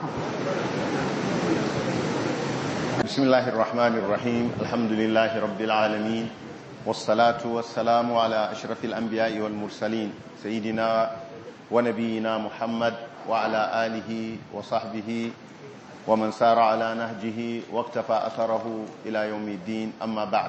بسم الله الرحمن الرحيم الحمد لله رب العالمين والصلاة والسلام على أشرف الأنبياء والمرسلين سيدنا ونبينا محمد وعلى آله وصحبه ومن سار على نهجه واقتفى أثره إلى يوم الدين أما بعد.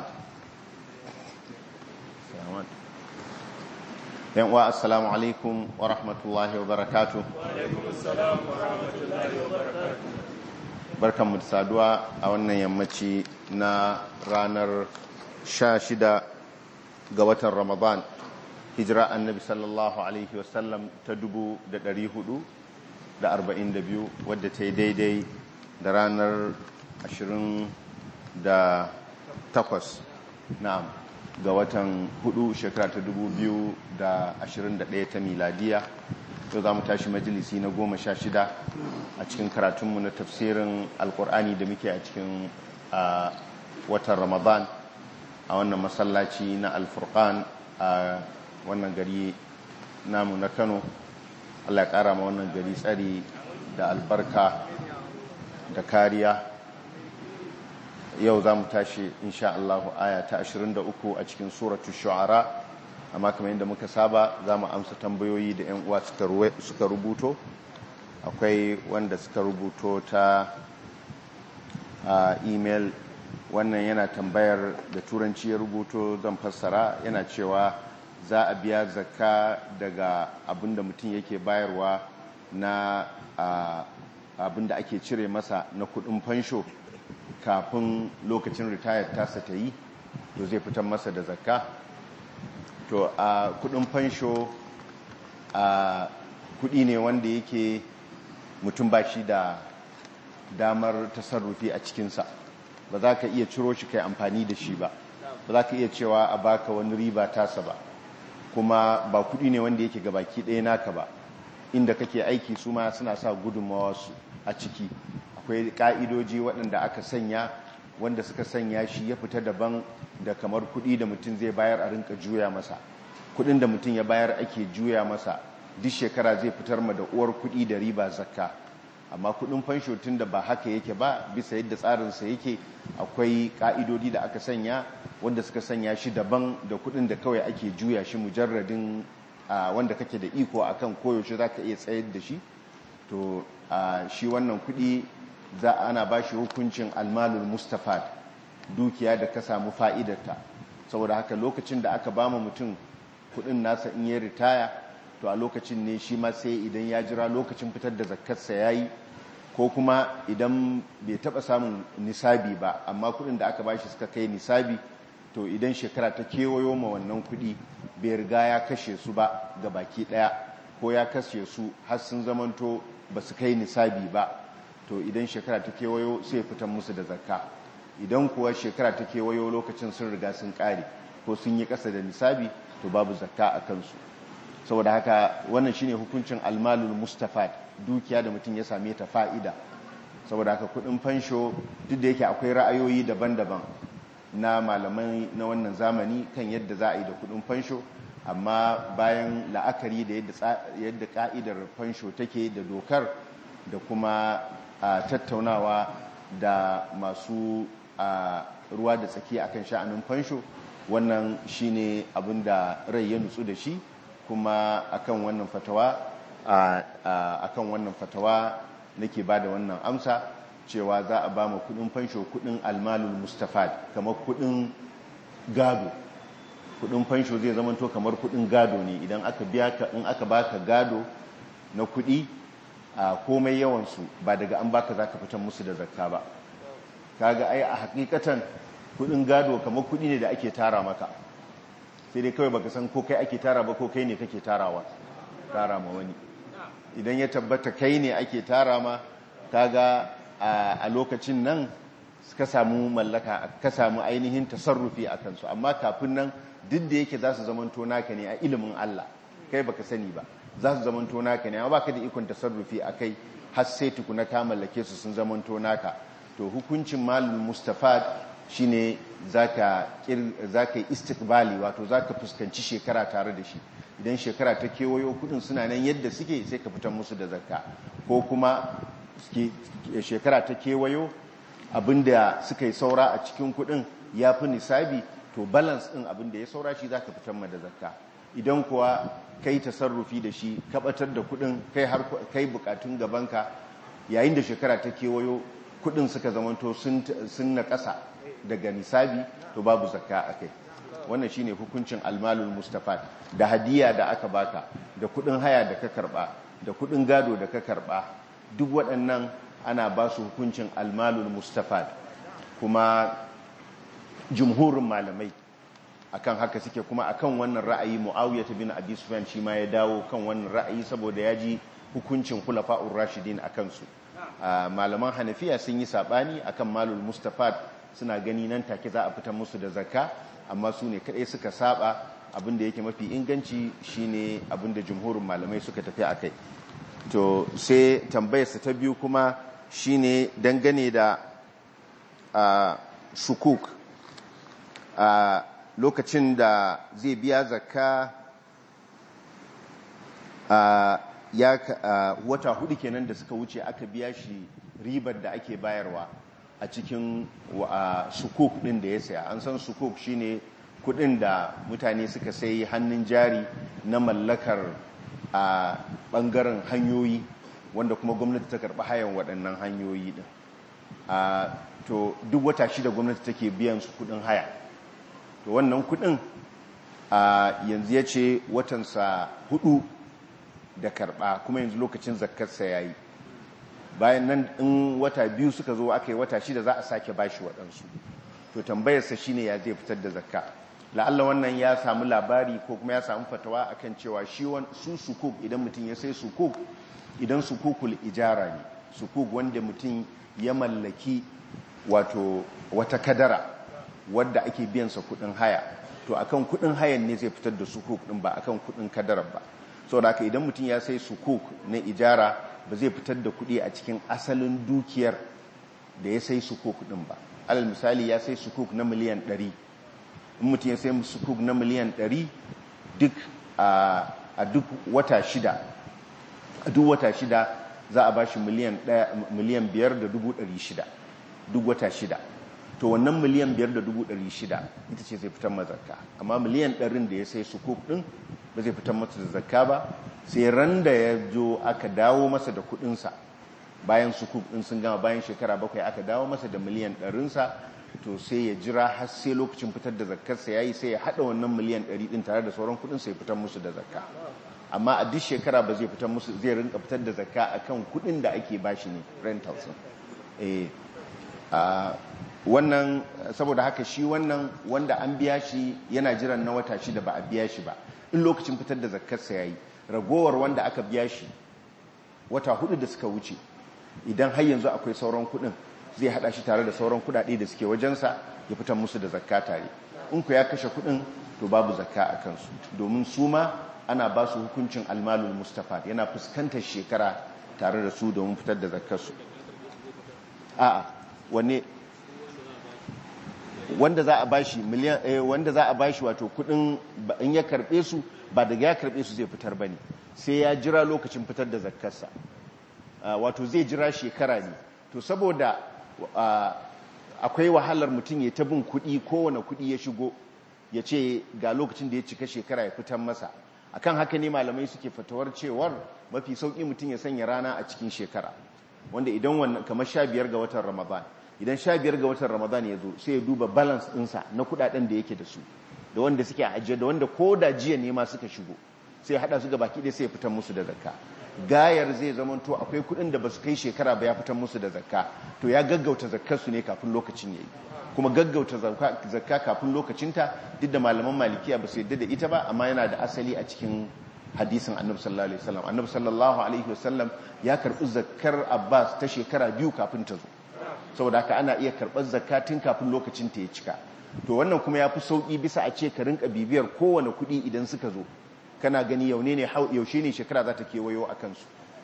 السلام عليكم ورحمة الله وبركاته. وعليكم السلام ورحمة الله وبركاته. barkanmu da saduwa a wannan yammaci na ranar 16 ga watan Ramadan, hijira annabi sallallahu alaihi wasallam ta 442 wadda ta yi daidai da ranar 28 na'am ga watan 4 shekara ta 2021 ta miladiya. yau za mu tashi majalisi na 16 a cikin karatunmu na tafsirin alkur'ani da muke a cikin watan Ramadan a wannan masallaci na alfurqan a wannan gari namu na Kano. Allah ya kara ma wannan gari tsari da albarka da kariya. yau za mu tashi insha Allah aya ta 23 a cikin suratul shu'ara, amma kamar yadda muka saba za mu amsa tambayoyi da 'yan uwa suka rubuto. akwai wanda suka rubuto ta email. wannan yana tambayar da turanci ya rubuto, zan fassara. yana cewa za a biya zakka daga abinda mutum yake bayarwa na abinda ake cire masa na kudin fansho kafin lokacin ritayar tasa ta yi, to zai fitar masa da zakka. to a kudin fansho a kudi ne wanda yake mutum ba shi da damar tasarrufi a cikinsa, ba za ka iya ciro shi kai amfani da shi ba, ba za ka iya cewa a baka wani riba tasa ba, kuma ba kudi ne wanda yake gabaki ɗaya naka ba. inda kake aiki su ma suna sa gudunmawa su a ciki. akwai ka'idoji waɗanda aka sanya, wanda suka sanya shi ya fita daban da kamar kudi da mutum zai bayar a rinka juya masa. kudin da mutum ya bayar ake juya masa duk shekara zai fitar ma da uwar kudi da riba zakka. amma kudin fansho tun da ba haka yake ba, bisa yadda tsarinsa yake, akwai ka'idodi da aka sanya wanda suka sanya shi daban da kudin da kawai ake juya shi mujarradin wanda kake da iko akan koyaushe za ka iya tsayar da shi. to shi wannan kudi ana ba shi hukuncin almalul mustafad, dukiya da ka samu fa'idarta. saboda haka lokacin da aka bama mutum kudin nasa in ya ritaya, to a lokacin ne shi ma sai idan ya jira lokacin fitar da zakkarsa ya yi, ko kuma idan bai taba samun nisabi ba amma kudin da aka bashi suka kai nisabi, to idan shekara ta kewayo ma wannan kudi bai riga ya kashe su ba ga baki daya, ko ya kashe su har sun zamanto ba su kai nisabi ba, to idan shekara ta kewayo sai fitar musu da zakka. idan kuwa shekara ta kewayo lokacin sun riga sun kare ko sun yi kasa da nisabi, to babu zakka a kansu. saboda haka wannan shine hukuncin almalul mustafad, dukiya da mutum ya same ta fa'ida. saboda haka kudin fansho, duk da yake akwai ra'ayoyi daban-daban na malamai na wannan zamani kan yadda za a yi da kudin fansho, amma bayan la'akari da yadda ka'idar fansho take da dokar, da kuma tattaunawa da masu ruwa da tsaki akan sha'anin fansho, wannan shine abin da rai ya nutsu da shi. kuma akan wannan fatawa nake bada wannan amsa, cewa za a ba mu kudin fansho kudin almalul mustafad, kamar kudin gado. kudin fansho zai zamanto kamar kudin gado ne. idan aka biya ka, in aka baka gado na kudi komai yawansu, ba daga an baka zaka fitar musu da zakka ba. kaga ai a hakikatan kudin gado kamar kudi ne da ake tara maka, sai dai kawai baka san ko kai ake tara ba ko kai ne kake tara ma wani. idan ya tabbata kai ne ake tara ma, kaga a lokacin nan ka samu mallaka, ka samu ainihin tasarrufi a kansu. amma kafin nan duk da yake za su zamanto naka ne a ilimin Allah, kai baka sani ba, za su zamanto naka ne, amma baka da ikon tasarrufi a kai har sai tukuna ka mallake su sun zamanto naka. to hukuncin malul mustafad shine zaka yi istiqbali, wato zaka fuskanci shekara tare da shi. idan shekara ta kewayo kudin suna nan yadda suke, sai ka fitar musu da zakka. ko kuma shekara ta kewayo abinda suka yi saura a cikin kudin ya fi nisabi, to balance din abinda ya saura shi za ka fitar ma da zakka. Idan kuwa kai tasarrufi da shi kabatar da kudin kai bukatun gabanka yayin da shekara ta kewayo kudin suka zamanto sun na ƙasa daga nisabi, to babu zakka a kai. Wannan shine hukuncin almalul mustafad. Da hadiya da aka baka, da kudin haya da ka karba, da kudin gado da ka karba, duk waɗannan ana ba su hukuncin almalul mustafad. Kuma jumhurin malamai akan haka suke, kuma akan wannan ra'ayi Muawiyah bin Abi Sufyan shi ma ya dawo kan wannan ra'ayi saboda ya ji hukuncin khulafa'ur rashidin akan su. Malaman Hanafiya sun yi sabani akan malul mustafad, suna gani nan take za a fitar musu da zakka, amma su ne kadai suka saba. Abinda yake mafi inganci shine abinda jumhurin malamai suka tafi akai. To sai tambayarsa ta biyu kuma shine dangane da sukuk. Lokacin da zai biya zakka wata hudu kenan da suka wuce aka biya shi ribar da ake bayarwa a cikin sukuk din da ya saya. An san sukuk shine kudin da mutane suka sai hannun jari na mallakar a bangaren hanyoyi, wanda kuma gwamnati ta karɓi hayan waɗannan hanyoyi din. To duk wata shida gwamnati take biyan su kudin haya. To wannan kudin yanzu ya ce watansa 4 da karɓa, kuma yanzu lokacin zakkarsa ya yi. Bayan nan in wata 2 suka zo aka yi wata 6 za a sake bashi waɗansu. To tambayarsa shine ya zai fitar da zakka. La'alla wannan ya samu labari ko kuma ya samu fatawa akan cewa su sukuk, idan mutum ya sai sukuk, idan sukukul ijara ne, sukuk wanda mutum ya mallaki wato wata kadara wadda ake biyansa kudin haya, to akan kudin hayan ne zai fitar da sukuk din, ba akan kudin kadarar ba. Saboda haka idan mutum ya sai sukuk na ijara, ba zai fitar da kudi a cikin asalin dukiyar da ya sai sukuk din ba. Alal misali ya sai sukuk na miliyan 100, in mutum ya sai sukuk na miliyan 100 a duk wata shida, za a bashi miliyan 5,600 duk wata shida. To wannan miliyan 5,600 ita ce zai fitar mazarka. Amma miliyan 100 da ya sai sukuk din ba zai fitar masa da zakka ba, sai ran da ya zo aka dawo masa da kudinsa bayan sukuk din sun gama, bayan shekara 7 aka dawo masa da miliyan 100sa, to sai ya jira har sai lokacin fitar da zakkarsa yayi, sai ya hada wannan miliyan 100 din tare da sauran kudin sai ya fitar musu da zakka. Amma a duk shekara ba zai fitar musu, zai rinka fitar da zakka akan kudin da ake bashi ne, rentals. Wannan saboda haka shi wannan wanda an biya shi yana jiran na wata 6 ba a biya shi ba, in lokacin fitar da zakkarsa yayi, ragowar wanda aka biya shi wata 4 da suka wuce, idan har yanzu akwai sauran kudin, zai hada shi tare da sauran kudade da suke wajensa ya fitar musu da zakka tare. In ku ya kashe kudin, to babu zakka a kansu, domin su ma ana ba su hukuncin almalul mustafad, yana fuskantar shekara tare da su domin fitar da zakkarsu. A'a, wanne wanda za a bashi miliyan wanda za a bashi wato kudin in ya karbe su, ba daga ya karbe su zai fitar bane, sai ya jira lokacin fitar da zakkarsa. Wato zai jira shekara ne. To saboda akwai wahalar mutum ya tabin kudi, kowane kudi ya shigo ya ce ga lokacin da ya cika shekara ya fitar masa. Akan haka ne malamai suke fatawar cewar mafi sauki mutum ya sanya rana a cikin shekara, wanda idan wannan kamar 15 ga watan Ramadan, idan 15 ga watan Ramadan ya zo, sai ya duba balance ɗinsa na kudaden da yake da su, da wanda suke ajiye da wanda ko da jiya ne ma suka shigo, sai ya hada su ga baki ɗaya sai ya fitar musu da zakka. Gayar zai zamanto akwai kudin da basu kai shekara ba ya fitar musu da zakka, to ya gaggauta zakkar su ne kafin lokacin yayi. Kuma gaggauta zakka kafin lokacinta, duk da malaman malikiya ba su yadda da ita ba, amma yana da asali a cikin hadisin Annabi sallallahu alaihi wasallam. Annabi sallallahu alaihi wasallam ya karbi zakkar Abbas ta shekara 2 kafin ta zo, saboda haka ana iya karɓar zakka tun kafin lokacin ta ya cika. To wannan kuma ya fi sauki bisa a ce ka rinka bibiyar kowane kuɗi idan suka zo, kana gani yaushe ne shekara za ta kewayo a kansu.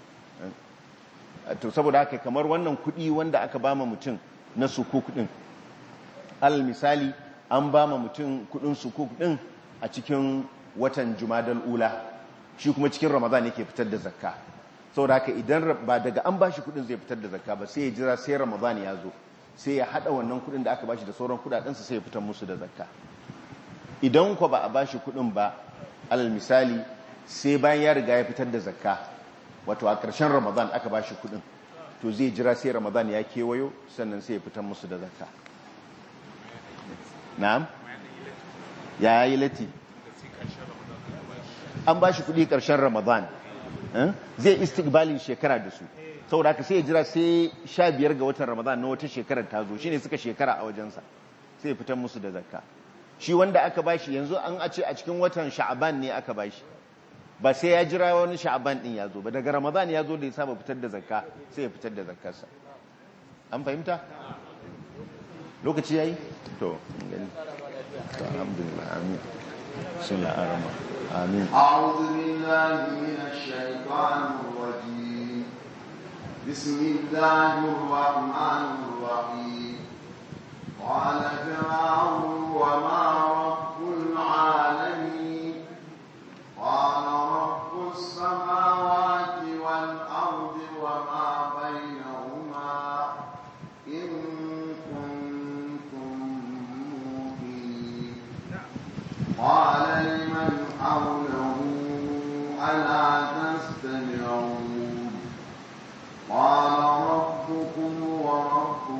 To saboda haka kamar wannan kuɗi wanda aka ba ma mutum na sukuk ɗin, alal misali an ba ma mutum kuɗin sukuk ɗin a cikin watan Jumadal Ula, shi kuma cikin Ramadan yake fitar da zakka. saboda haka idan ba daga an bashi kudin zai fitar da zakka ba sai ya jira sai Ramadan ya zo sai ya hada wannan kudin da aka bashi da sauran kudaden sa sai ya fitar musu da zakka. Idan ko ba a bashi kudin ba, alal misali sai bayan ya riga ya fitar da zakka, wato a ƙarshen Ramadan aka bashi kudin, to zai jira sai Ramadan ya kewayo sannan sai ya fitar musu da zakka. Na'am, ya yi lati, an bashi kudi ƙarshen Ramadan, zai istiqbalin shekara da su, saboda haka sai ya jira sai 15 ga watan Ramadan na wata shekarar ta zo, shine suka shekara a wajensa, sai ya fitar musu da zakka. Shi wanda aka bashi yanzu an a ce a cikin watan Sha'aban ne aka bashi, ba sai ya jira wani Sha'aban din ya zo ba, daga Ramadan ya zo da ya saba fitar da zakka sai ya fitar da zakkarsa. An fahimta? Lokaci yayi? To, gani. To, alhamdulillah, amin. Bismillahir rahmanir rahim. Amin. A'udhu billahi minash shaitanir rajim. Bismillahir rahmanir rahim. Qala fir'aun wa ma rabbul alamin. Qala rabbus samawati wal ardi wa ma bainahuma in kuntum muqinin. Qala liman hawlahu ala tastami'un. Qala rabbukum wa rabbu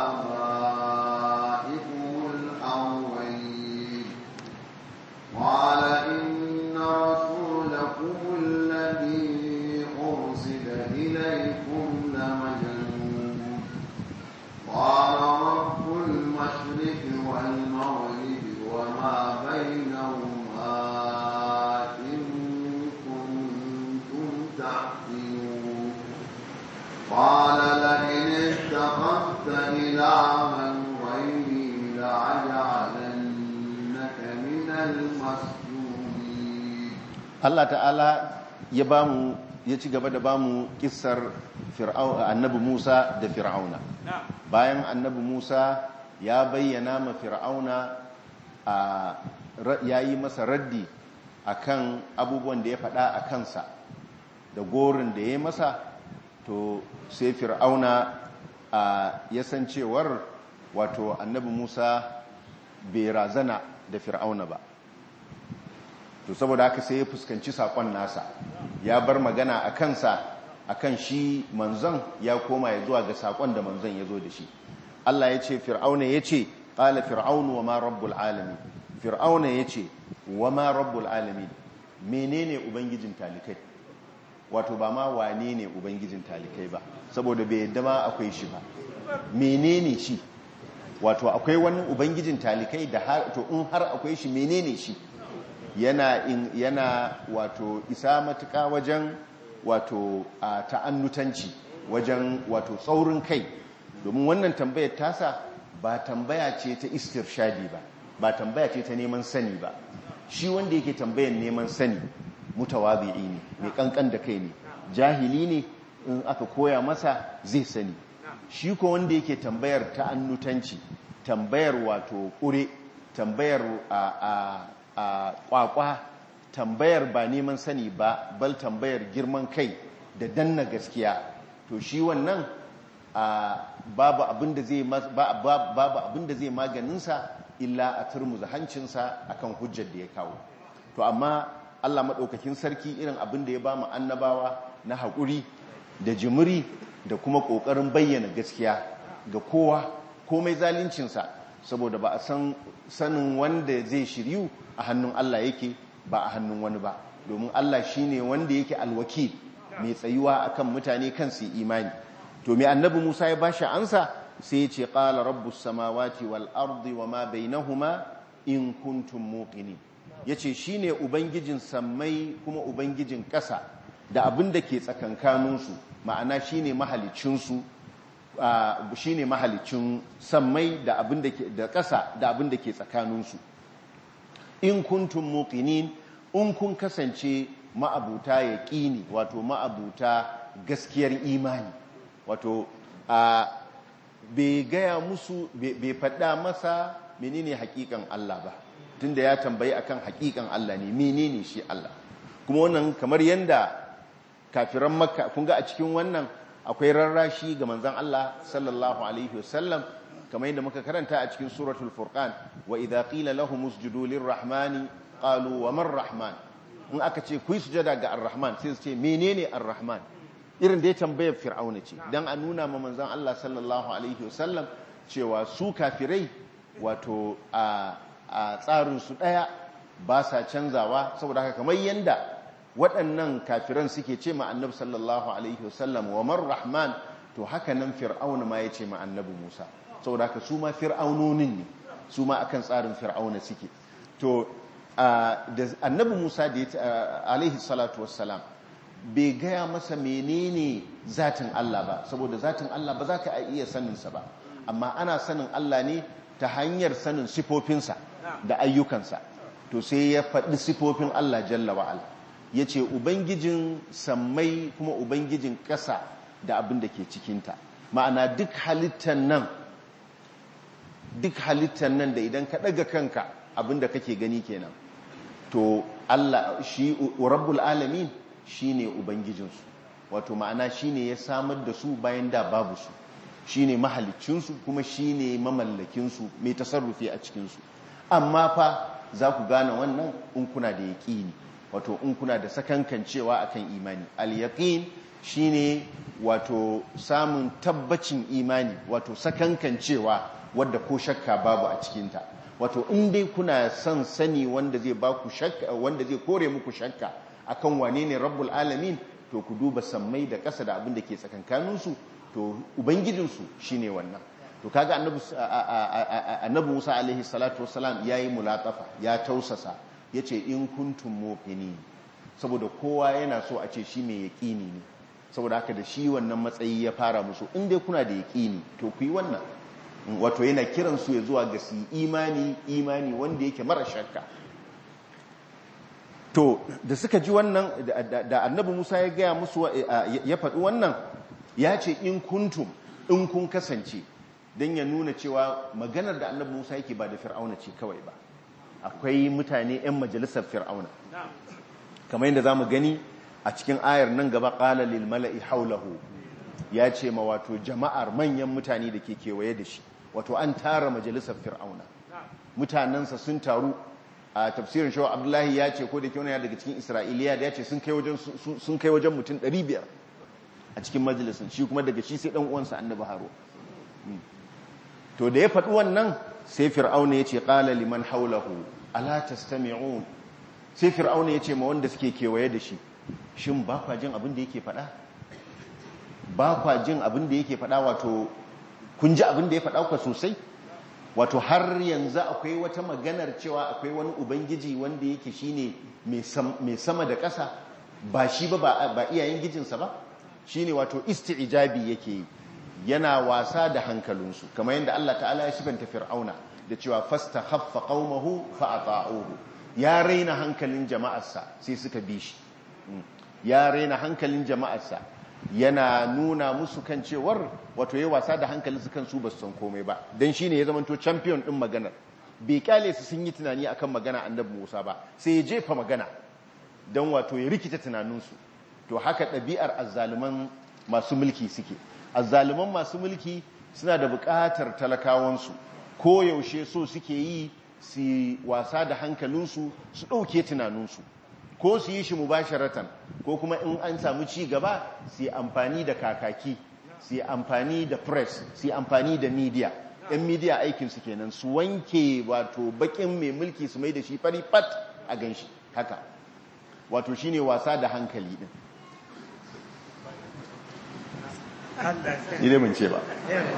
قال إن رسولكم الذي أرسل إليكم لمجنون. قال رب المشرق والمغرب وما بينهما إن كنتم تعقلون. قال لئن اتخذت إلها غيري لأجعلنك من المسجونين. Allah ta'ala ya ci gaba da bamu kissar annabi Musa da Fir'auna. Bayan annabi Musa ya bayyana ma Fir'auna ya yi masa raddi akan abubuwan da ya faɗa a kansa da gorin da ya yi masa, to sai Fir'auna ya san cewar wato annabi Musa bai razana da Fir'auna ba, to saboda haka sai ya fuskanci sakon nasa, ya bar magana a kansa akan shi manzon, ya koma ya zuwa ga sakon da manzon ya zo da shi. Allah ya ce Fir'auna ya ce qala fir'aunu wa ma rabbul alamin. Fir'auna ya ce wa ma rabbul alamin, menene ubangijin talikai, wato ba ma wane ne ubangijin talikai ba, saboda bai yadda ma akwai shi ba. Menene shi, wato akwai wani ubangijin talikai da to in har akwai shi menene shi? Yana wato isa matuka wajen wato ta'annutanci, wajen wato tsaurin kai, domin wannan tambayar tasa ba tambaya ce ta istirshadi ba tambaya ce ta neman sani ba. Shi wanda yake tambayar neman sani mutawazi'i ne, mai kankan da kai ne, jahili ne, in aka koya masa zai sani. Shi ko wanda yake tambayar ta'annutanci, tambayar wato ƙure, tambayar kwakwa, tambayar ba neman sani ba, bal tambayar girman kai da danna gaskiya, to shi wannan babu abin da zai maganinsa illa a turmuza hancinsa akan hujjar da ya kawo. To amma Allah maɗaukakin sarki irin abin da ya ba mu annabawa na haƙuri da jimiri da kuma ƙoƙarin bayyana gaskiya ga kowa komai zalincinsa, saboda ba a sanin wanda zai shiryu a hannun Allah yake ba a hannun wani ba, domin Allah shine wanda yake alwakil, mai tsayuwa akan mutane kan su imani. To mai annabi Musa ya bashi ansa sai ya ce qala rabbus samawati wal ardi wama bainahuma in kuntum muqinin. Yace shine ubangijin sammai kuma ubangijin ƙasa da abin da ke tsakankaninsu, ma'ana shine mahalicinsu, shine mahalicin sammai da abin da ke da ƙasa da abin da ke tsakaninsu. In kuntum muqinin, in kun kasance ma'abuta yaqini, wato ma'abuta gaskiyar imani, wato bai gaya musu, bai faɗa masa menene hakikan Allah ba, tunda ya tambayi akan hakikan Allah ne, menene shi Allah. Kuma wannan kamar yanda kafiran makka kun ga a cikin wannan akwai rarrashi ga manzon Allah sallallahu alaihi wasallam kamar yadda muka karanta a cikin suratul furqan wa idza qila lahum usjudu lirrahmani qalu wa man rahman in aka ce ku yi sujada ga ar-rahman sai su ce menene ar-rahman irin da ya tambayar fir'auna ce dan a nuna ma manzon Allah sallallahu alaihi wasallam cewa su kafirai wato a tsarin su daya ba sa canzawa saboda haka kamar yanda waɗannan kafiran suke ce ma annabi sallallahu alaihi wasallam wa man rahman to haka nan fir'auna ma ya ce ma annabi Musa saboda haka su ma fir'aunonin ne su ma akan tsarin fir'auna suke to da annabi Musa da alaihi salatu wassalam bai gaya masa menene zatin Allah ba saboda zatin Allah ba za ka iya saninsa ba amma ana sanin Allah ne ta hanyar sanin sifofinsa da ayyukansa to sai ya faɗi sifofin Allah jalla wa'ala ya ce ubangijin sammai kuma ubangijin ƙasa da abin da ke cikinta ma'ana duk halittar nan da idan ka ɗaga kanka abin da kake gani kenan to Allah shi rabbul alamin shine ubangijinsu wato ma'ana shine ya samar da su bayan da babu su shine mahaliccinsu kuma shine mamallakinsu mai tasarrufi a cikinsu amma fa za ku gane wannan in kuna da yaƙini wato in kuna da sakankancewa akan imani al-yaqin shine wato samun tabbacin imani wato sakankancewa wadda ko shakka babu a cikinta wato in dai kuna son sani wanda zai ba ku shakka wanda zai kore muku shakka akan wane ne rabbul alamin to ku duba sammai da ƙasa da abin da ke tsakankaninsu to ubangijinsu shine wannan to kaga annabi Musa alaihi salatu wassalam yayi mulatafa ya tausasa yace in kuntum muqinin saboda kowa yana so a ce shi mai yaqini ne saboda haka da shi wannan matsayi ya fara musu in dai kuna da yaqini to ku yi wannan wato yana kiran su ya zuwa ga su imani wanda yake mara shakka to da suka ji wannan da annabi Musa ya gaya musu ya faɗi wannan ya ce in kuntum in kun kasance don ya nuna cewa maganar da annabi Musa yake ba da fir'auna ce kawai ba akwai mutane 'yan majalisar fir'auna kamar yadda za mu gani a cikin ayar nan gaba qala lil mala'i haulahu ya ce ma wato jama'ar manyan mutane da ke kewaye da shi wato an tara majalisar fir'auna mutanensa sun taru a tafsirin shawa abdullahi ya ce ko da kyau daga cikin isra'iliya da ya ce sun kai wajen mutum 500 a cikin majalisun shi kuma daga shi sai dan uwansa annabi haro to da ya faɗi wannan sai fir'auna ya ce qala liman haulahu ala tastami'un sai fir'auna ya ce ma wanda suke kewaye da shi shin ba kwa jin abin da yake faɗa ba kwa jin abin da yake faɗa wato kun ji abin da ya faɗa ku sosai wato har yanzu akwai wata maganar cewa akwai wani ubangiji wanda yake shine mai sama da ƙasa ba shi ba iyayen gijinsa ba shine wato isti'jabi yake yi yana wasa da hankalinsu kamar yadda Allah ta'ala ya sifanta fir'auna da cewa fastakhaffa qaumahu fa'ata'uhu ya raina hankalin jama'arsa sai suka bi shi ya raina hankalin jama'arsa yana nuna musu kan cewar wato yayi wasa da hankalin su kansu ba su san komai ba dan shine ya zamanto champion din maganar bai kyale su sun yi tunani akan magana annabi Musa ba sai ya jefa magana dan wato ya rikita tunaninsu to haka ɗabi'ar azzaluman masu mulki suke azzaluman masu mulki suna da buƙatar talakawansu ko yaushe so suke yi su wasa da hankalinsu su ɗauke tunaninsu ko su yi shi mubasharatan ko kuma in an samu ci gaba su yi amfani da kakaki su yi amfani da press su yi amfani da media yan media aikinsu kenan su wanke wato bakin mai mulki su mai da shi fari fat a ganshi haka wato shine wasa da hankali din mun ce ba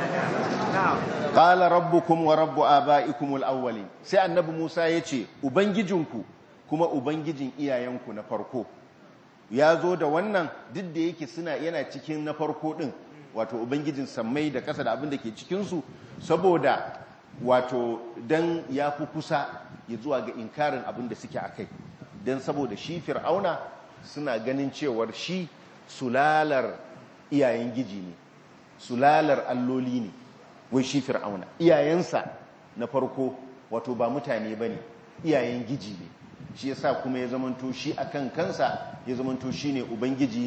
qala rabbukum wa rabbu abaikum al-awwalin sai annabi Musa yace ubangijinku kuma ubangijin iyayenku na farko ya zo da wannan duk da yake yana cikin na farko din wato ubangijin sammai da ƙasa da abin da ke cikinsu saboda wato dan ya fi kusa ya zuwa ga inkarin abin da suke akai dan saboda shi fir'auna suna ganin cewar shi sulalar iyayen giji ne sulalar alloli ne wai shi fir'auna iyayensa na farko wato ba mutane bane iyayen giji ne shi yasa kuma ya zamanto shi akan kansa ya zamanto shine ubangiji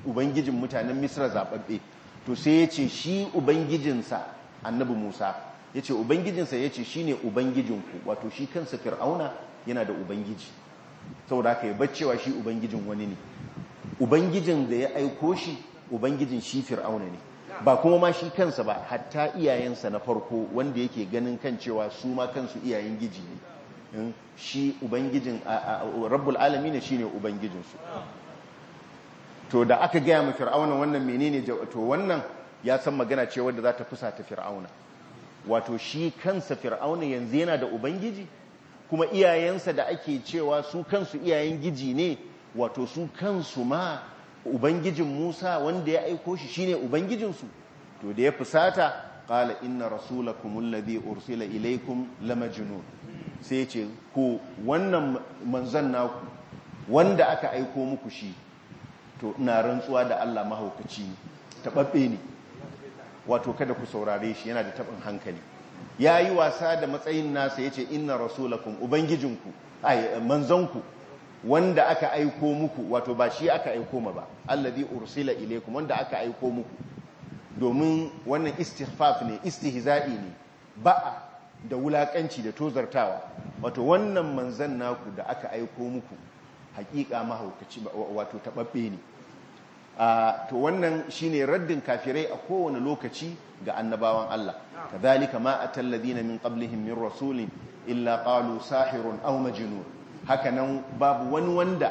ubangijin mutanen Misra zababbe to sai ya ce shi ubangijinsa annabi Musa ya ce ubangijinsa ya ce shi ne ubangijinku wato shi kansa fir'auna yana da ubangiji saboda haka ya baccewa shi ubangijin wani ne ubangijin da ya aiko shi ubangijin shi fir'auna ne ba kuma ma shi kansa ba hatta iyayensa na farko wanda yake ganin kan cewa su ma kansu iyayen giji ne shi ubangijin rabbul alamin shine ubangijinsu to da aka gaya ma fir'auna wannan menene to wannan ya san magana ce wadda za ta fusata fir'auna wato shi kansa fir'auna yanzu yana da ubangiji kuma iyayensa da ake cewa su kansu iyayen giji ne wato su kansu ma ubangijin Musa wanda ya aiko shi shine ubangijinsu to da ya fusata qala inna rasulakum alladhi ursila ilaykum lamajnun sai ce ko wannan manzon naku wanda aka aiko muku shi to ina rantsuwa da Allah mahaukaci ne tababbe ne wato kada ku saurare shi yana da tabin hankali yayi wasa da matsayin nasa yace inna rasulakum ubangijinku ai manzonku wanda aka aiko muku wato ba shi aka aiko ma ba alladhi ursila ilaykum wanda aka aiko muku domin wannan istighfaf ne istihza'i ne ba'a da wulakanci da tozartawa wato wannan manzon naku da aka aiko muku hakika mahaukaci wato tababbe ne to wannan shine raddin kafirai a kowane lokaci ga annabawan Allah kadhalika ma atal ladina min qablihim min rasulin illa qalu sahirun aw majnun hakanan babu wani wanda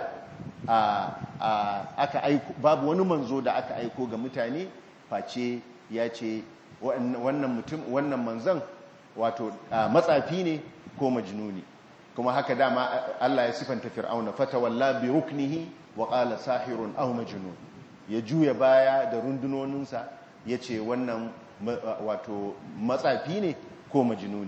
aka aiko babu wani manzo da aka aiko ga mutane face ya ce wannan manzon wato matsafi ne ko majnuni kuma haka dama Allah ya sifanta fir'auna fatawalla bi ruknihi wa qala sahirun aw majnun ya juya baya da rundunoninsa yace wannan wato matsafi ne ko majnuni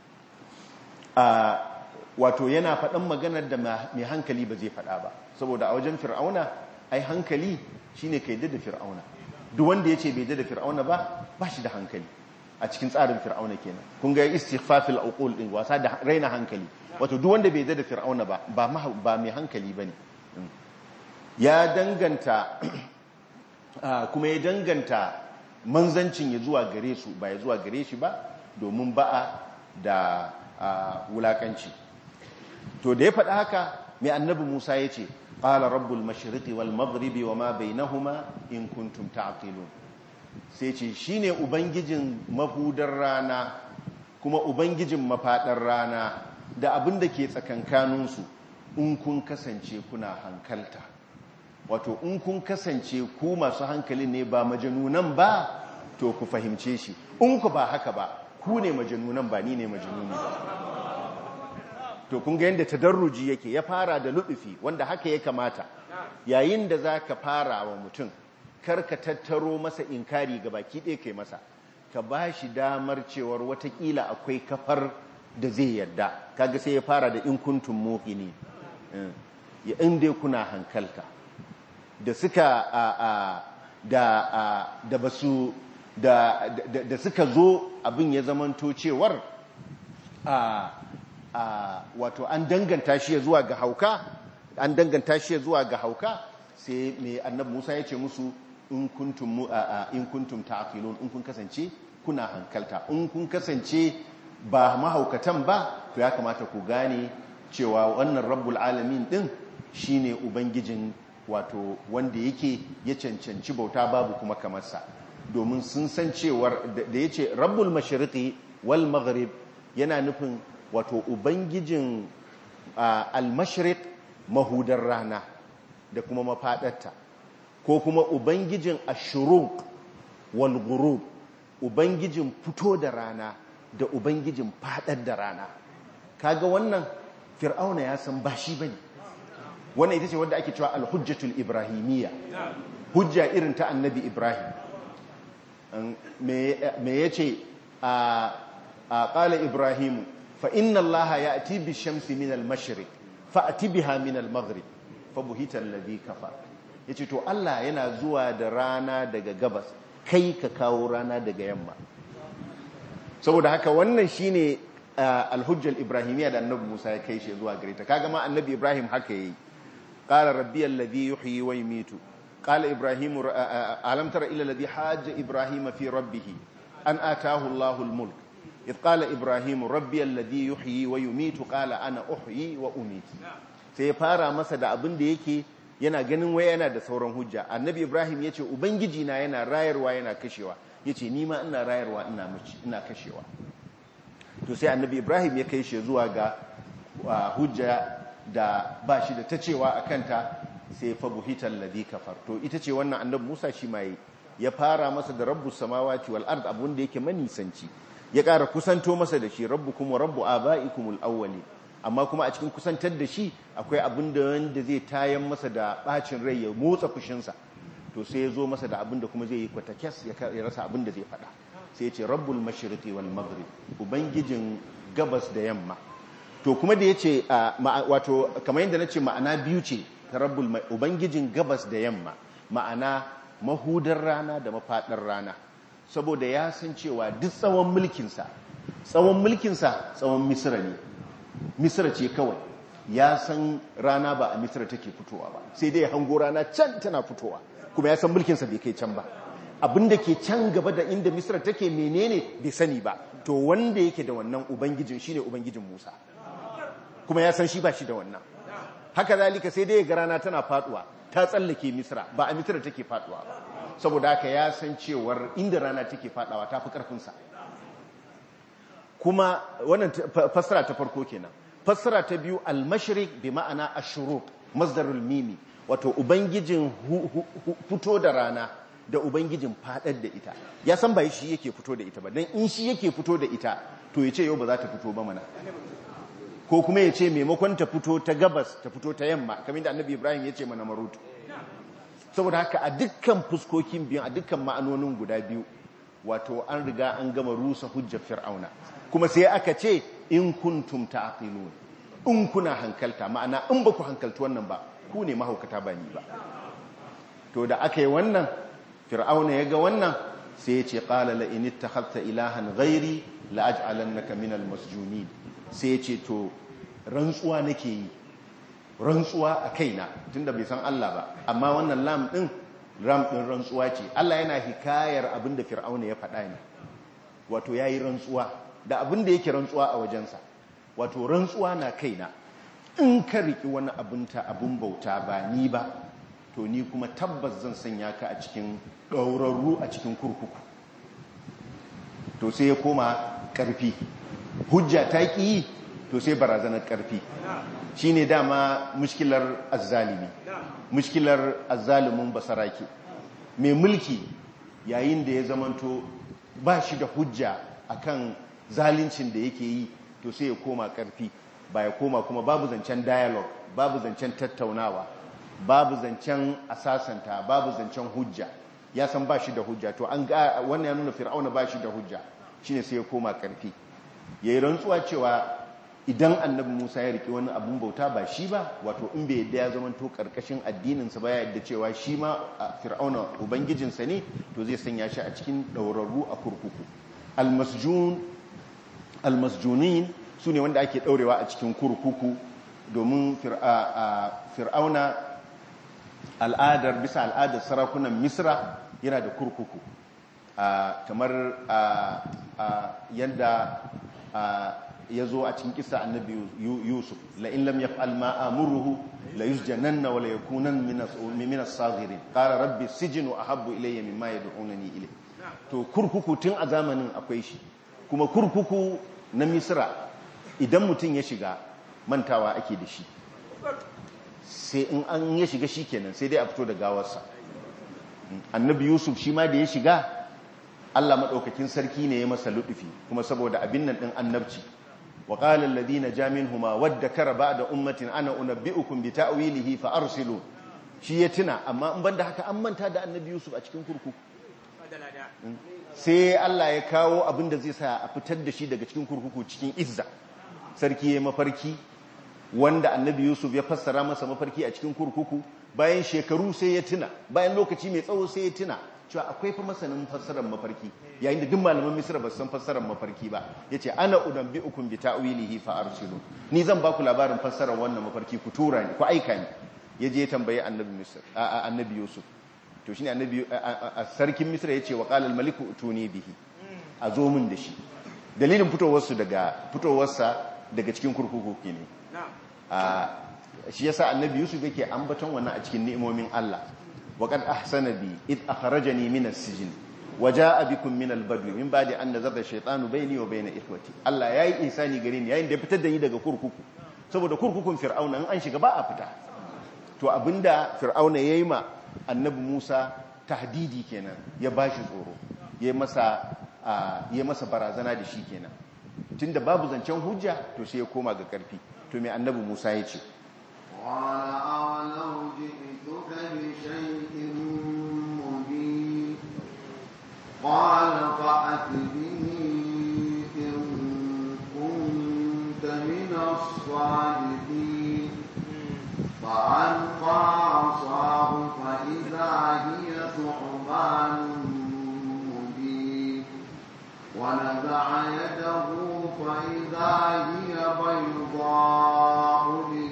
wato yana faɗan maganar da mai hankali ba zai faɗa ba saboda a wajen fir'auna ai hankali shine kai da fir'auna duk wanda yace bai da fir'auna ba shi da hankali a cikin tsarin fir'auna kenan kun ga istighfafil uqul din wasa da raina hankali wato duk wanda bai da fir'auna ba mai hankali bane ya danganta kuma ya danganta manzancin ya zuwa gare su ba ya zuwa gare shi ba domin ba'a da wulakanci to da ya faɗa haka mai annabi Musa ya ce qala rabbul mashriqi wal maghribi wama bainahuma in kuntum ta'qilun sai ce shine ubangijin mahudar rana kuma ubangijin mafadar rana da abin da ke tsakankaninsu in kun kasance kuna hankalta wato in kun kasance ku masu hankali ne ba majanunan ba to ku fahimce shi in ku ba haka ba ku ne majanunan ba ni ne majanuni ba to kun ga yadda tadarruji yake ya fara da lubufi wanda haka ya kamata yayin da za ka fara wa mutum kar ka tattaro masa inkari ga baki ɗaya kai masa ka ba shi damar cewar watakila akwai kafar da zai yadda kaga sai ya fara da in kuntum muqini ya inda kuna hankalta da suka da basu da suka zo abin ya zamanto cewar wato an danganta shi zuwa ga hauka sai mai annabi Musa ya ce musu in kuntum ta'qilun in kun kasance kuna hankalta in kun kasance ba mahaukatan ba to ya kamata ku gane cewa wannan rabbul alamin din shine ubangijin wato wanda yake ya cancanci bauta babu kuma kamarsa domin sun san cewar da yace rabbul mashriqi wal maghrib yana nufin wato ubangijin al-mashriq mahudar rana da kuma mafadarta ko kuma ubangijin ash-shuruq wal ghurub ubangijin fito da rana da ubangijin fadar da rana kaga wannan fir'auna ya san ba shi bane wannan ita ce wanda ake cewa al-hujjatul ibrahimiyya hujja irin ta annabi ibrahim me yace qala ibrahimu fa inna allaha ya'ti bish-shamsi min al-mashriq fa'ti biha min al-maghrib fa buhita alladhi kafar yace to Allah yana zuwa da rana daga gabas kai ka kawo rana daga yamma saboda haka wannan shine al-hujjal ibrahimiyya da annabi Musa ya kai shi zuwa gare ta kaga ma annabi Ibrahim haka yayi qala rabbi alladhi yuhyi wa yumiitu qala ibrahim alam tara ila alladhi hajja ibrahim fi rabbih an ataahu Allahu al-mulk idh qala ibrahim rabbi alladhi yuhyi wa yumiitu qala ana uhyi wa umiitu sai ya fara masa da abin da yake yana ganin waya yana da sauran hujja. Annabi Ibrahim yace ubangiji na yana rayarwa yana kashewa, yace ni ma ina rayarwa ina kashewa. To sai Annabi Ibrahim ya kai shi zuwa ga hujja da ba shi da ta cewa akanta, sai fa buhital ladhi kafar. To ita ce wannan Annabi Musa shi ma ya fara masa da rabbus samawati wal ard, abun da yake manisanci, ya ƙara kusanto masa da shi rabbukum wa rabbu abaikumul awwalin. Amma kuma a cikin kusantar da shi akwai abin da wanda zai tayan masa da bacin rai ya motsa fushinsa, to sai ya zo masa da abin da kuma zai yi kwatakes ya rasa abin da zai faɗa. Sai ya ce rabbul mashriqi wal maghrib, ubangijin gabas da yamma. To kuma da yace wato kamar yadda nace ma'ana biyu ce ta rabbul ubangijin gabas da yamma, ma'ana mahudar rana da mafadar rana, saboda ya san cewa duk tsawon mulkinsa tsawon Misra ne. Misra ce kawai, ya san rana ba a Misra take fitowa ba, sai dai hango rana can tana fitowa, kuma ya san mulkinsa bai kai can ba. Abinda ke can gaba da inda Misra take menene bai sani ba. To wanda yake da wannan ubangijin shine ubangijin Musa, kuma ya san shi ba shi da wannan. Haka zalika sai dai ga rana tana faduwa ta tsallake Misra, ba a Misra take faduwa ba, saboda haka ya san cewar inda rana take fadawa ta fi karfinsa. Kuma wannan fassara ta farko kenan. Fassara ta biyu al-mashriq bi ma'ana ash-shuruq, masdarul mimi, wato ubangijin fito da rana da ubangijin fadar da ita. Ya san ba shi yake fito da ita ba, dan in shi yake fito da ita to yace yau ba za ta fito ba mana, ko kuma yace maimakon ta fito ta gabas ta fito ta yamma, kamar da Annabi Ibrahim yace mana marutu. Saboda haka a dukkan fuskokin biyu, a dukkan ma'anonin guda biyu, wato an riga an gama rusa hujjar Fir'auna. Kuma sai aka ce in kuntum ta'qilun, in kuna hankalta, ma'ana in ba ku hankalci wannan ba, ku ne mahaukata ba ni ba. To da aka yi wannan, Fir'auna ya ga wannan, sai ya ce qala la in ittakhadhta ilahan ghairi la aj'alannaka minal masjunin. Sai ya ce to rantsuwa nake yi, rantsuwa a kaina, tunda bai san Allah ba, amma wannan lam din rantsuwa ce. Allah yana hikayar abinda Fir'auna ya faɗa ne, wato yayi rantsuwa da abin da yake rantsuwa a wajensa, wato rantsuwa na kaina, in ka riki wani abin bauta ba ni ba, to ni kuma tabbas zan sanya ka a cikin ɗaurarru a cikin kurkuku. To sai ya koma ƙarfi, hujja ta ƙi, to sai barazanar ƙarfi. Shi ne dama mushkilar azzalimi, mushkilar azzalimin basarake. Mai mulki yayin da ya zamanto ba shi da hujja akan zalincin da yake yi, to sai ya koma karfi, ba ya koma kuma babu zancen dialogue, babu zancen tattaunawa, babu zancen asasanta, babu zancen hujja. Ya san ba shi da hujja, to an ga wannan ya nuna Fir'auna ba shi da hujja, shine sai ya koma karfi. Yayi rantsuwa cewa idan Annabi Musa ya riki wani abun bauta ba shi ba, wato in bai yadda ya zama to karkashin addinin sa ba, ya yadda cewa shi ma Fir'auna ubangijinsa ne, to zai sanya shi a cikin daurarru a kurkuku. Almasjunin su ne wanda ake daurewa a cikin kurkuku, domin Fir'auna bisa al'adar sarakunan Misra yana da kurkuku, kamar yadda ya zo a cikin kisa Annabi Yusuf, la in lam yaf'al ma amuruhu la yusjananna wa la yakunan min as-saghirin qala rabbi sijnu ahabbu ilayya mimma yad'unani ilayhi. To kurkuku tun a zamanin akwai shi, kuma kurkuku na Misra idan mutum ya shiga mantawa ake da shi, sai in an ya shiga shikenan sai dai a fito da gawarsa. Annabi Yusuf shi ma da ya shiga, Allah madaukakin sarki ne ya masa ludufi, kuma saboda abin nan din annabci. wa qala alladhina jaminhuma waddakara ba'da ummatin ana unabbi'ukum bi ta'wilihi fa arsilu. Shi ya tuna, amma in banda haka an manta da Annabi Yusuf a cikin kurkuku. Sai Allah ya kawo abin da zai sa a fitar da shi daga cikin kurkuku cikin izza. Sarki ya mafarki wanda Annabi Yusuf ya fassara masa mafarki a cikin kurkuku, bayan shekaru sai ya tuna, bayan lokaci mai tsawo sai ya tuna cewa akwai fa masanin fassarar mafarki, yayin da duk malaman Misra ba su san fassarar mafarki ba. Yace ana unabbi'ukum bi ta'wilihi fa arsilu, ni zan ba ku labarin fassarar wannan mafarki, ku tura ni, ku aika ni. Yaje ya tambaye Annabi Yusuf, to shine annabi a sarkin Misra yace wa qala al-maliku utuni bihi a zo min da shi dalilin fitowarsa daga cikin kurkuku ne shi yasa annabi Yusuf yake ambaton wannan a cikin ni'imomin Allah wa qad ahsana bi id akhrajani min as-sijn wa jaa bikum min al-badwi min ba'di an nazara shaytanu bayni wa bayna ikhwati Allah yayi ihsani gare ni yayin da ya fitar da ni daga kurkuku saboda kurkukun fir'auna in an shiga ba a fita to abinda fir'auna yayi ma annabi Musa tahdidi kenan ya bashi tsoro yayi masa barazana da shi kenan tunda babu zancen hujja to sai ya koma ga karfi to me annabi Musa ya ce قال أولو جئتك بشيء مبين قال فأت به إن كنت من الصادقين فألقى عصاه فإذا هي ثعبان مبين ونزع يده فإذا هي بيضاء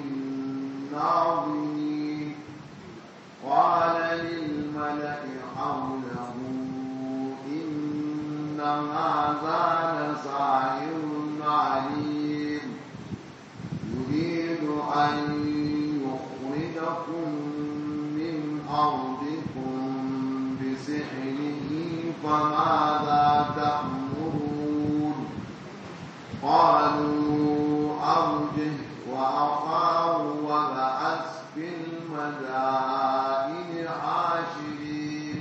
للناظرين قال للملأ حوله إن هذا لساحر عليم يريد أن يخرجكم من أرضكم بسحره فماذا تأمرون قالوا أرجه وأخاه وبعث في المدائن حاشرين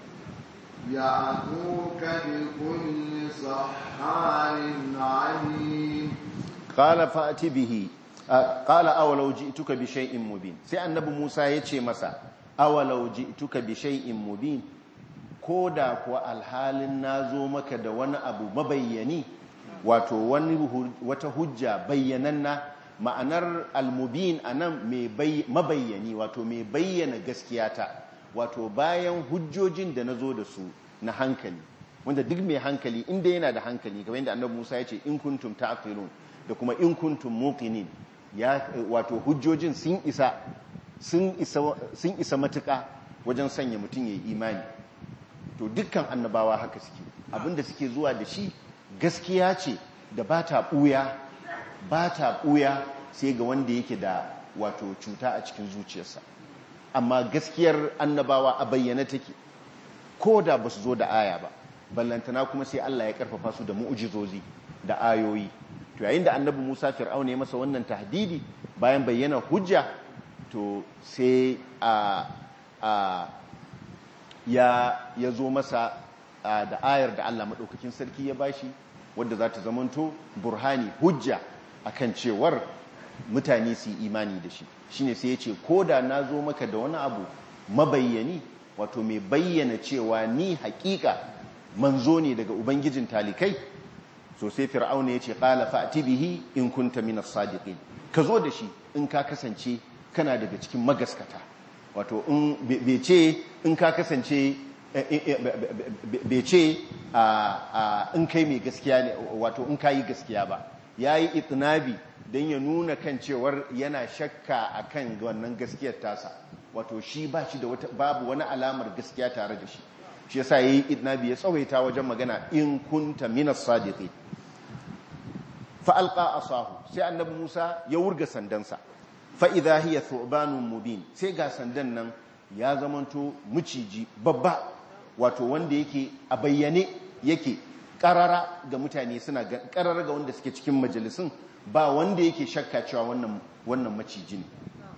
يأتوك بكل سحار عليم قال فأت به قال أولو جئتك بشيء مبين sai annabi Musa ya ce masa awalau ji'tuka bi shay'in mubin koda kuwa alhalin nazo maka da wani abu mabayyani wato wata hujja bayyananna ma'anar almubin anan mai mabayyani wato mai bayyana gaskiyata wato bayan hujjojin da nazo da su na hankali wanda duk mai hankali inda yana da hankali kamar yadda annabi Musa ya ce in kuntum ta'qilun da kuma in kuntum muqinin wato hujjojin sun isa matuƙa wajen sanya mutum ya yi imani to dukkan annabawa haka suke abinda suke zuwa da shi gaskiya ce da ba ta ɓuya sai ga wanda yake da wato cuta a cikin zuciyarsa amma gaskiyar annabawa a bayyana take ko da ba su zo da aya ba ballantana kuma sai Allah ya karfafa su da mu'ujizozi da ayoyi to yayin da annabi Musa Fir'auna ya masa wannan tahdidi bayan bayyana hujja to sai ya zo masa da ayar da Allah madaukakin sarki ya bashi wanda za ta zamanto burhani hujja akan cewar mutane su imani da shi shine sai ya ce koda na zo maka da wani abu mabayyani wato mai bayyana cewa ni hakika manzo ne daga ubangijin talikai so sai fir'auna ya ce qala fa'ti bihi in kunta minas sadiqin ka zo da shi in ka kasance kana daga cikin magaskata wato in bai ce in ka kasance bai ce in kai mai gaskiya ne wato in kayi gaskiya ba yayi itnabi dan ya nuna kan cewar yana shakka akan wannan gaskiyar tasa wato shi ba shi da babu wani alamar gaskiya tare da shi shi yasa yayi itnabi ya tsawaita wajen magana in kunta minas sadiqin fa alqa asahu sai annabi Musa ya wurga sandansa fa idha hiya thubanun mubin sai ga sandan nan ya zamanto miciji babba wato wanda yake a bayyane yake karara ga mutane suna karara ga wanda suke cikin majalisun ba wanda yake shakka cewa wannan maciji ne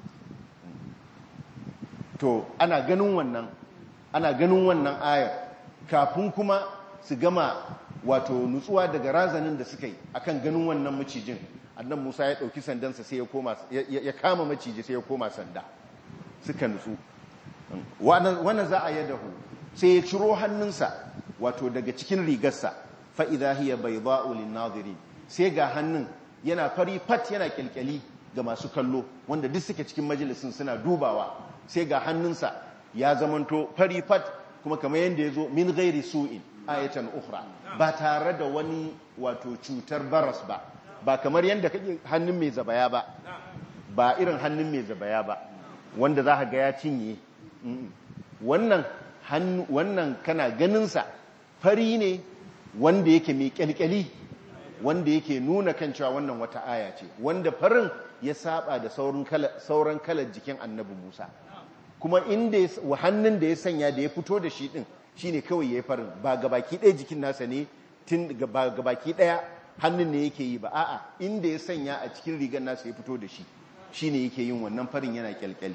to ana ganin wannan ayar kafin kuma su gama wato nutsuwa daga razanin da suka yi akan ganin wannan macijin annan Musa ya dauki sandansa sai ya kama maciji sai ya koma sanda suka nutsu wannan za a yadahu sai ya ciro hannunsa wato daga cikin rigarsa fa idha hiya bayda'u lin-nazirin sai ga hannun yana fari fat yana kyalkyali ga masu kallo wanda duk suke cikin majalisin suna dubawa sai ga hannunsa ya zamanto fari fat kuma kamar yanda yazo min ghairi su'in ayatan ukhra ba tare da wani wato cutar baras ba kamar yanda kake hannun mai zabaya ba irin hannun mai zabaya ba wanda za ka ga ya cinye wannan kana ganinsa fari ne wanda yake mai kyalkyali, wanda yake nuna kan cewa wannan wata aya ce, wanda farin ya saba da sauran kalar jikin annabi Musa, kuma inda hannun da ya sanya da ya fito da shi din shine kawai yayi farin, ba gabaki ɗaya jikin nasa ne, ba gabaki ɗaya hannun ne yake yi ba, a'a inda ya sanya a cikin rigar nasa ya fito da shi shine yake yin wannan farin yana kyalkyali.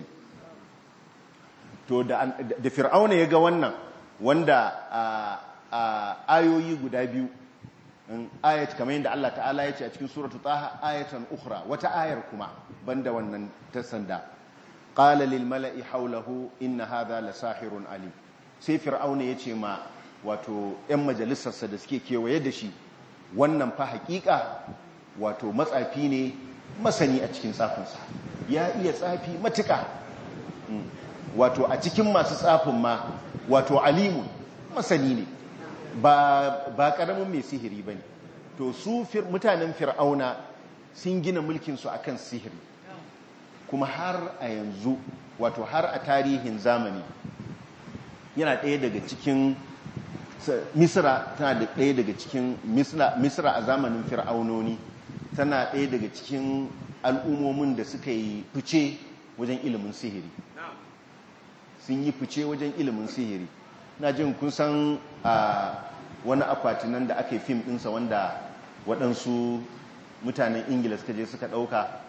To da Fir'auna ya ga wannan, wanda ayoyi guda biyu, ayat kamar yadda Allah ta'ala ya ce a cikin suratu Taha, ayatan ukhra, wata ayar kuma banda wannan ta sanda, qala lil mala'i hawlahu inna hadha la sahirun alim. Sai Fir'auna ya ce ma wato 'yan majalisarsa da suke kewaye da shi, wannan fa hakika wato matsafi ne masani a cikin tsafinsa, ya iya tsafi matuka, wato a cikin masu tsafin ma wato alimun masani ne, ba karamin mai sihiri ba ne. To su mutanen Fir'auna sun gina mulkinsu a kan sihiri, kuma har a yanzu, wato har a tarihin zamani, yana ɗaya daga cikin Misra, tana da ɗaya daga cikin Misra a zamanin Fir'aunoni, tana ɗaya daga cikin al'ummomin da suka yi fice wajen ilimin sihiri, sun yi fice wajen ilimin sihiri. Na jin kun san wani akwati nan da aka yi fim ɗinsa wanda waɗansu mutanen Ingila suka je suka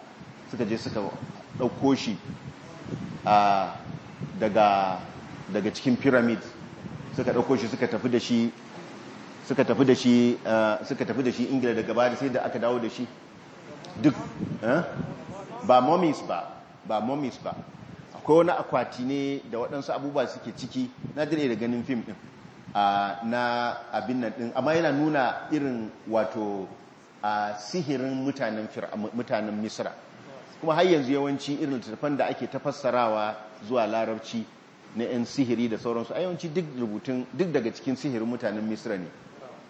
ɗauko shi daga cikin pyramid, suka ɗauko shi suka tafi da shi Ingila, daga baya sai da aka dawo da shi duk ba mummies ba akwai wani akwati ne da waɗansu abubuwa suke ciki, na dire da ganin fim ɗin na abin nan ɗin, amma yana nuna irin wato sihirin mutanen Misra, kuma har yanzu yawanci irin littattafan da ake tafassarawa zuwa larabci na 'yan sihiri da sauransu, a yawanci duk daga cikin sihirin mutanen Misra ne,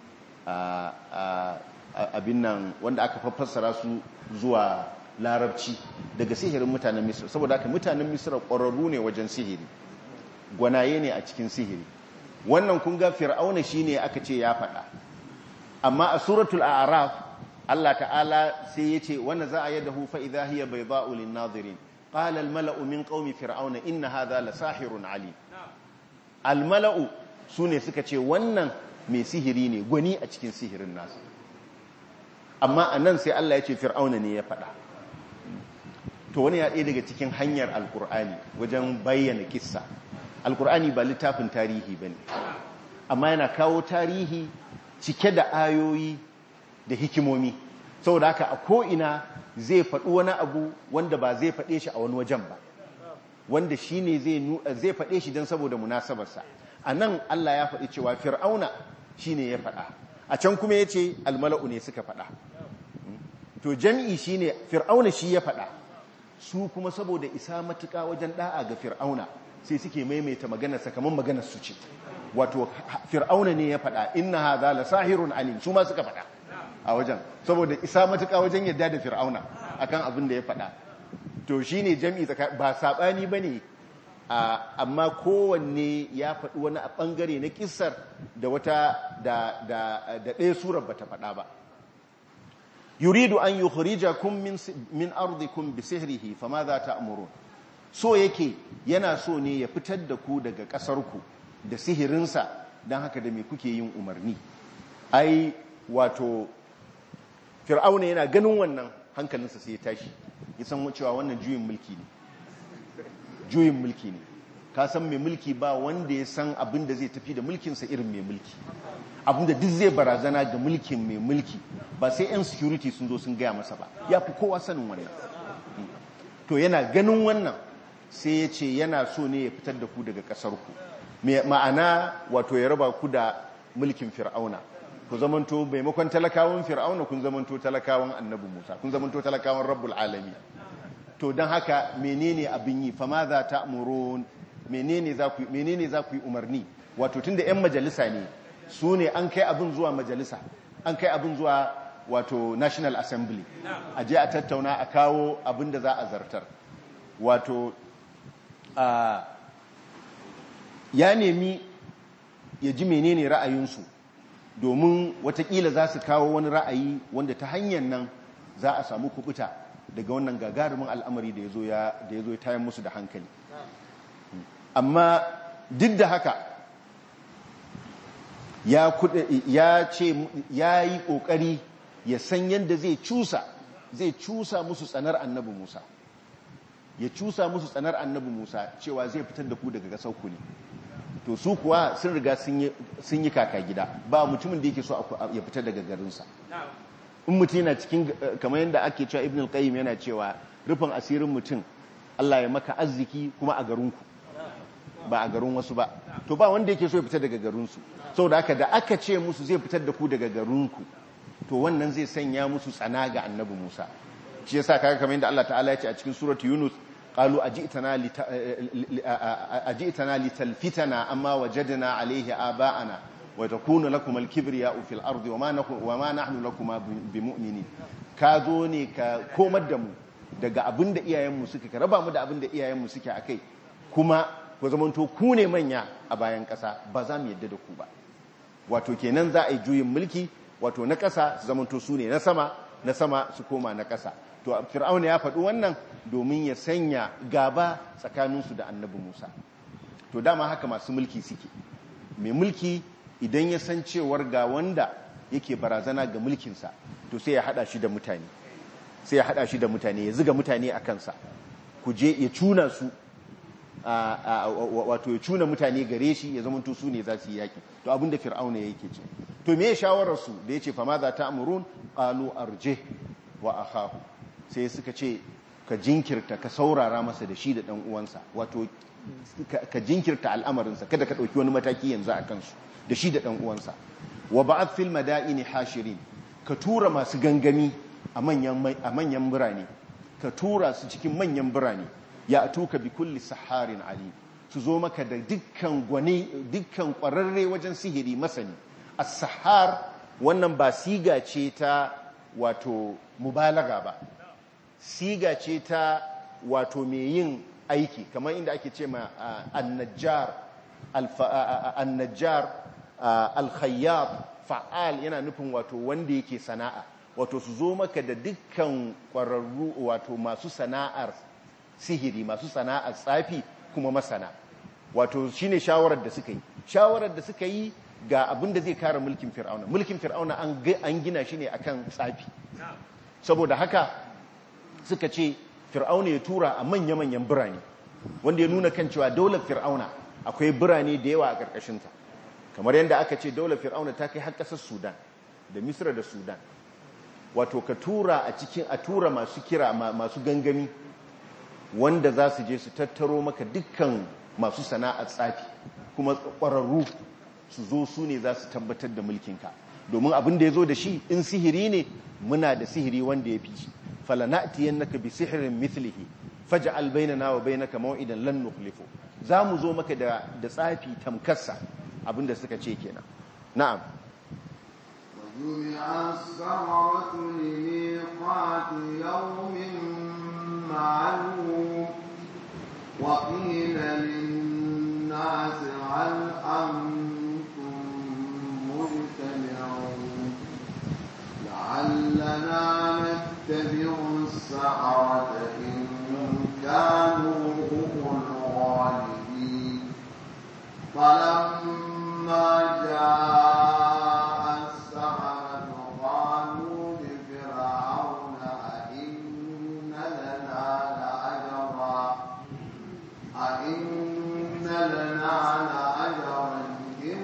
abin nan wanda aka fassara su zuwa larabci daga sihirin mutanen Misra. Saboda haka mutanen Misra ƙwararru ne wajen sihiri, gwanaye ne a cikin sihiri. Wannan kun ga Fir'auna shine aka ce ya faɗa, amma a suratul A'raf Allah ta'ala sai ya ce wanda za a yadahu fa idha hiya bayda'u lin-nadhirin qala al-mala'u min qaumi fir'auna inna hadha la sahirun alim. Al-mala'u sune suka ce wannan mai sihiri ne, gwani a cikin sihirin nasa, amma anan sai Allah ya ce Fir'auna ne ya faɗa. To wani ya ɗaya daga cikin hanyar Alƙur'ani wajen bayyana kissa. Alƙur'ani ba littafin tarihi bane, amma yana kawo tarihi cike da ayoyi da hikimomi, saboda haka a ko'ina zai faɗi wani abu wanda ba zai faɗe shi a wani wajen ba, wanda shi ne zai faɗe shi don saboda munasabarsa. A nan Allah ya faɗi cewa Fir'auna shi ne ya faɗa, a can kuma ya ce almala'u ne suka faɗa. To jam'i shi ne Fir'auna shi ya faɗa, su kuma saboda isa matuƙa wajen ɗa'a ga Fir'auna sai suke maimaita maganarsa kamar maganar su ce, wato Fir'auna ne ya faɗa inna hadha la sahirun alim, su ma suka faɗa a wajen, saboda isa matuƙa wajen yadda da Fir'auna akan abin da ya faɗa. To shi ne jam'i ba saɓani ba ne, amma kowanne ya faɗi wani a ɓangare na ƙisar da wata da ɗaya surar ba ta faɗa ba. Yuridu an yukhrijakum min ardikum bi sihrihi fama za ta'murun. So yake yana so ne ya fitar da ku daga ƙasarku da sihirinsa, don haka da me kuke yin umarni. Ai wato Fir'auna yana ganin wannan hankalinsa sai ya tashi, ya san cewa wannan juyin mulki ne. Ka san mai mulki ba wanda ya san abin da zai tafi da mulkinsa irin mai mulki, abin da duk zai barazana ga mulkin mai mulki ba sai 'yan security sun zo sun gaya masa ba, ya fi kowa sanin wannan. To yana ganin wannan sai ya ce yana so ne ya fitar da ku daga ƙasarku, ma'ana wato ya raba ku da mulkin Fir'auna, ku zamanto maimakon talakawan Fir'auna kun zamanto talakawan annabi Musa, kun zamanto talakawan Rabbul Alamin. To don haka menene abin yi, fama za ta amurun, menene za ku yi umarni. Wato tunda 'yan majalisa ne, su ne an kai abin zuwa majalisa, an kai abin zuwa wato National Assembly, a je a tattauna a kawo abin da za a zartar. Wato ya nemi ya ji menene ra'ayinsu domin watakila za su kawo wani ra'ayi wanda ta hanyar nan za a samu kubuta daga wannan gagarumin al'amari da ya zo ya tayar musu da hankali. Amma duk da haka ya yi ƙoƙari ya san yadda zai cusa musu tsanar annabi Musa, ya cusa musu tsanar annabi Musa cewa zai fitar da ku daga ƙasar ku ne. To su kuwa sun riga sun yi kaka gida, ba mutumin da yake so ya fitar daga garinsa. In mutum yana cikin, kamar yadda ake cewa Ibn al-Qayyim yana cewa rufin asirin mutum Allah ya maka arziki kuma a garinku ba a garin wasu ba. To ba wanda yake so ya fitar daga garinsu, saboda haka da aka ce musu zai fitar da ku daga garinku, to wannan zai sanya musu tsana ga annabi Musa. Shi yasa kaga kamar yadda Allah ta'ala ya ce a cikin suratu Yunus, qalu ajitana litalfitana amma wajadna alayhi aba'ana wa takunu lakum al-kibriya'u fil ardi wa ma nahnu lakum bimu'minin. Ka zo ne ka komar da mu daga abinda iyayenmu suke, ka raba mu da abinda iyayenmu suke akai, kuma ku zamanto ku ne manya a bayan ƙasa, ba za mu yadda da ku ba. Wato kenan za a yi juyin mulki, wato na ƙasa su zamanto su ne na sama su koma na ƙasa. To Fir'auna ya faɗi wannan domin ya sanya gaba tsakaninsu da annabi Musa. To dama haka masu mulki suke. Mai mulki idan ya san cewar ga wanda yake barazana ga mulkinsa, to sai ya haɗa shi da mutane. Ya ziga mutane a kansa. Ku je ya cuna su, wato ya cuna mutane gare shi, ya zamanto su ne za su yi yaƙi. To abinda Fir'auna yake ce. To me ya shawararsu da ya ce fama za ta amurun qalu arje wa akhahu. Sai suka ce ka jinkirta, ka saurara masa da shi da ɗan uwansa, wato ka jinkirta al'amarinsa, kada ka ɗauki wani mataki yanzu a kansu, da shi da ɗan uwansa. Wa ba'ath fil madaini hashirin, ka tura masu gangami a manyan birane, ka tura su cikin manyan birane, ya atuka bi kulli saharin ali, su zo maka da dukkan ƙwararre wajen sihiri masani. As-sahar wannan ba siga ce ta wato mubalaga ba, siga ce ta wato mai yin aiki, kamar inda ake ce ma annajjar alkhayyab fa'al, yana nufin wato wanda yake sana'a, wato su zo maka da dukkan ƙwararru, wato masu sana'ar sihiri, masu sana'ar tsafi kuma masana. Wato shine shawarar da suka yi ga abin da zai kare mulkin Fir'auna an gina shi ne akan tsafi. Saboda haka suka ce Fir'auna ya tura a manya-manyan birane, wanda ya nuna kan cewa daular Fir'auna akwai birane da yawa a ƙarƙashinta, kamar yadda aka ce daular Fir'auna ta kai har ƙasar Sudan da Misra da Sudan. Wato ka tura a tura masu kira, masu gangami, wanda za su je su tattaro maka dukkan masu sana'ar tsafi kuma ƙwararru, su zo su ne za su tabbatar da mulkinka. Domin abin da ya zo da shi in sihiri ne, muna da sihiri wanda ya fi shi. falana'tiyannaka bi sihrin mithlihi faj'al bainana wa bainaka maw'idan lan nukhlifu. Za mu zo maka da tsafi tamkarsa, abinda suka ce kenan. Na'am. وجمع السحرة لميقات يوم معلوم وقيل للناس هل أنتم مجتمعون لعلنا نتبع السحرة إن كانوا هم الغالبين. فلما جاء السحرة قالوا لفرعون أئن لنا لأجرا إن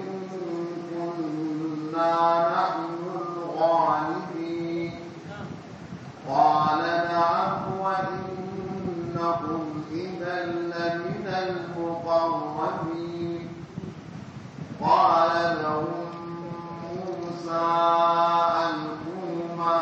كنا نحن الغالبين. قال نعم وإنكم إذا لمن المقربين. قال لهم موسى ألقوا ما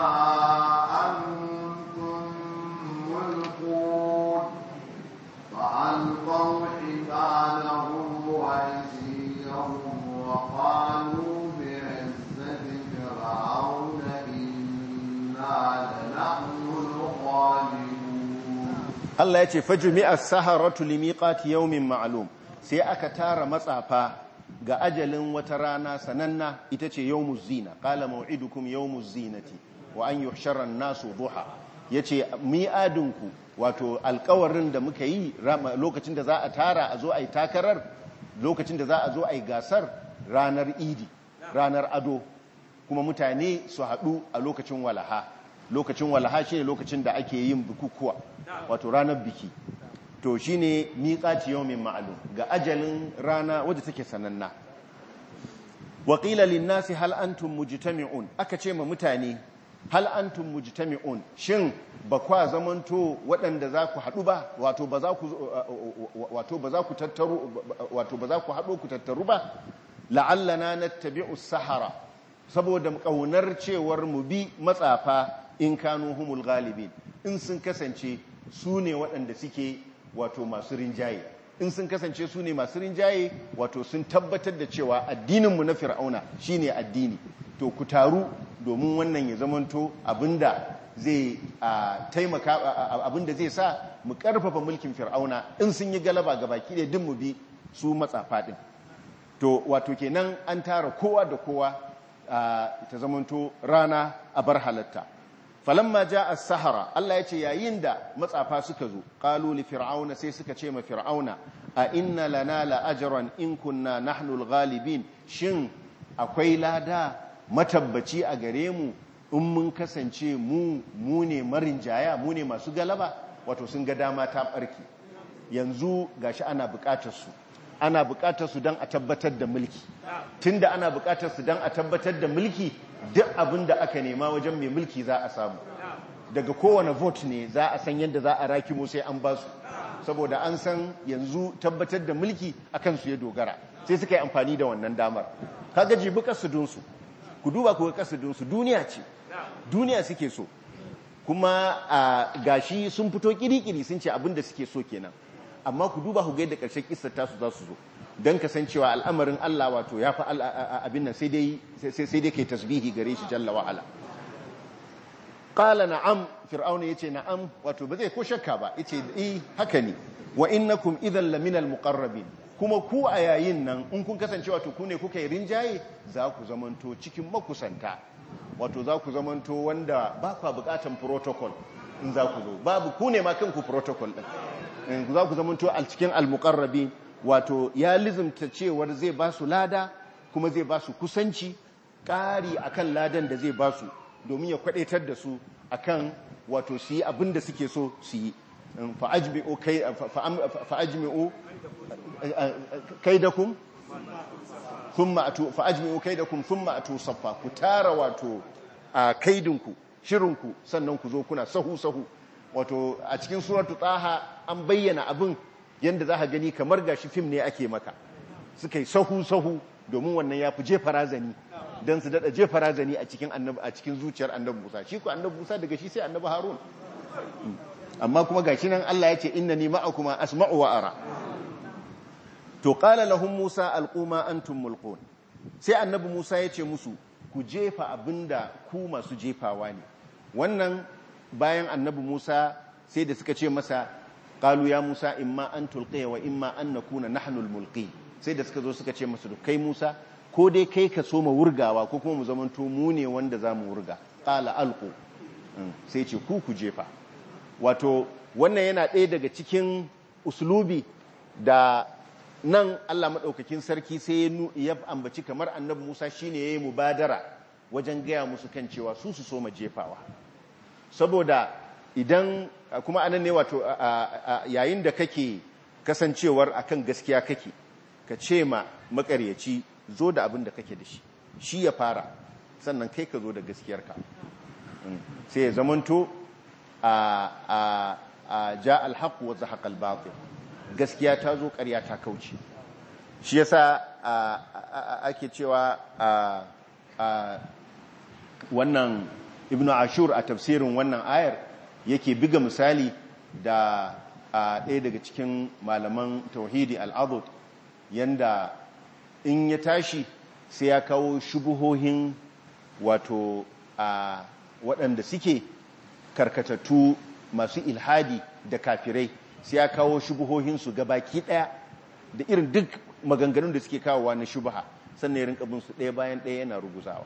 أنتم ملقون. فألقوا حبالهم وعصيهم وقالوا بعزة فرعون إنا لنحن الغالبون. Allah ya ce fajumi'a as-saharatu limiqati yawmin ma'lum. sai aka tara matsafa ga ajalin wata rana sananna ita ce yawmuz zina qala maw'idukum yawmuz zinati wa an yuhshara an-nasu duha yace mi'adinku wato alƙawarin da muka yi lokacin da za a tara a zo a yi takarar lokacin da za a zo a yi gasar ranar idi ranar ado kuma mutane su haɗu a lokacin walaha shi ne lokacin da ake yin bukukuwa wato ranar biki to shi ne miƙaci yawmin ma'alum ga ajalin rana wadda take sananna waƙila linnasi hal antum mujtami'un aka ce ma mutane hal antum mujtami'un shin ba kwa zamanto waɗanda za ku haɗu ba wato ba za ku haɗu ku tattaru ba la'allana nattabi'u sahara saboda ƙaunar cewar mu bi matsafa in kanu humul galibin in sun kasance su ne waɗanda suke wato masu rinjaye in sun kasance su ne masu rinjaye wato sun tabbatar da cewa addininmu na fir'auna shine addini to ku taru domin wannan ya zamanto abinda zai taimaka abinda zai sa mu karfafa mulkin fir'auna in sun yi galaba ga baki da din mu bi su matsafa din to wato kenan an tara kowa da kowa ta zamanto rana a bar halatta falamma jaa as-sahara Allah yace yayin da matsafa suka zo qalu li fir'auna sai suka ce ma fir'auna a inna lana la ajran in kunna nahnu al-ghalibin shin akwai lada matabbaci a gare mu in mun kasance mu ne marinjaya mu ne masu galaba wato sun ga dama ta barki yanzu gashi ana bukatar su don a tabbatar da mulki tunda ana bukatar su don a tabbatar da mulki duk abin da aka nema wajen mai mulki za a samu daga kowane vote ne za a san yadda za a rakimo sai an basu saboda an san yanzu tabbatar da mulki akan su ya dogara sai suka yi amfani da wannan damar kaga jibi kasudunsu ku duba ku ga kasudunsu duniya ce duniya suke so kuma gashi sun fito kirikiri sun ce abin da suke so kenan amma ku duba ku ga yadda ƙarshen kissar tasu za su zo don kasancewa al'amarin Allah wato ya fi abin nan sai dai kai tasbihi gare shi jalla wa'ala qala na'am fir'auna yace na'am wato ba zai ko shakka ba yace haka ne wa innakum idhan laminal muqarrabin kuma ku a yayin nan in kun kasance wato ku ne kuka yi rinjaye za ku zamanto cikin makusanta wato za ku zamanto wanda ba kwa bukatan protocol in za ku zo babu ku ne ma kanku protocol din za ku zamanto a cikin al-muqarrabin wato ya lizumta cewar zai ba su lada kuma zai ba su kusanci ƙari akan ladan da zai ba su domin ya kwadaitar da su akan wato su yi abin da suke so su yi fa'ajmi'u kaidakum thumma atu saffa ku tara wato kaidinku shirinku sannan ku zo kuna sahu wato a cikin suratu taha an bayyana abin yanda za ka gani kamar gashi fim ne ake maka suka yi sahu domin wannan ya fi jefa razani don su daɗa jefa razani a cikin zuciyar annabi Musa shi ku annabi Musa daga shi sai annabi Harun amma kuma gashi nan Allah ya ce innani ma'akuma asma'u wa ara to qala lahum Musa alquma antum mulqun sai annabi Musa ya ce musu ku jefa abinda ku masu jefawa ne wannan bayan annabi Musa sai da suka ce masa qalu ya Musa imma an tulqiya wa imma an nakuna nahnu almulqin sai da suka zo suka ce masa kai Musa ko dai kai ka so mu wurgawa ko kuma mu zamanto mu ne wanda zamu wurga qala alqu sai ce ku jefa wato wannan yana ɗaya daga cikin uslubi da nan Allah madaukakin sarki sai ya ambaci kamar annabi Musa shine yayi mubadara wajen gaya musu kan cewa su so ma jefawa saboda idan kuma anan ne wato yayin da kake kasancewar akan gaskiya kake ka ce ma makaryaci zo da abin da kake da shi ya fara sannan kai ka zo da gaskiyarka sai ya zamanto ja alhaq wa zahaqa albatil gaskiya ta zo ƙarya ta kauce shi yasa ake cewa wannan ibnu ashur a tafsirin wannan ayar yake biga misali da ɗaya daga cikin malaman tauhidi al-adud yanda in ya tashi sai ya kawo shubuhohin wato waɗanda suke karkatattu masu ilhadi da kafirai sai ya kawo shubuhohinsu gabaki ɗaya da irin duk maganganun da suke kawowa na shubha sannan ya rinka bin su ɗaya bayan ɗaya yana ruguzawa.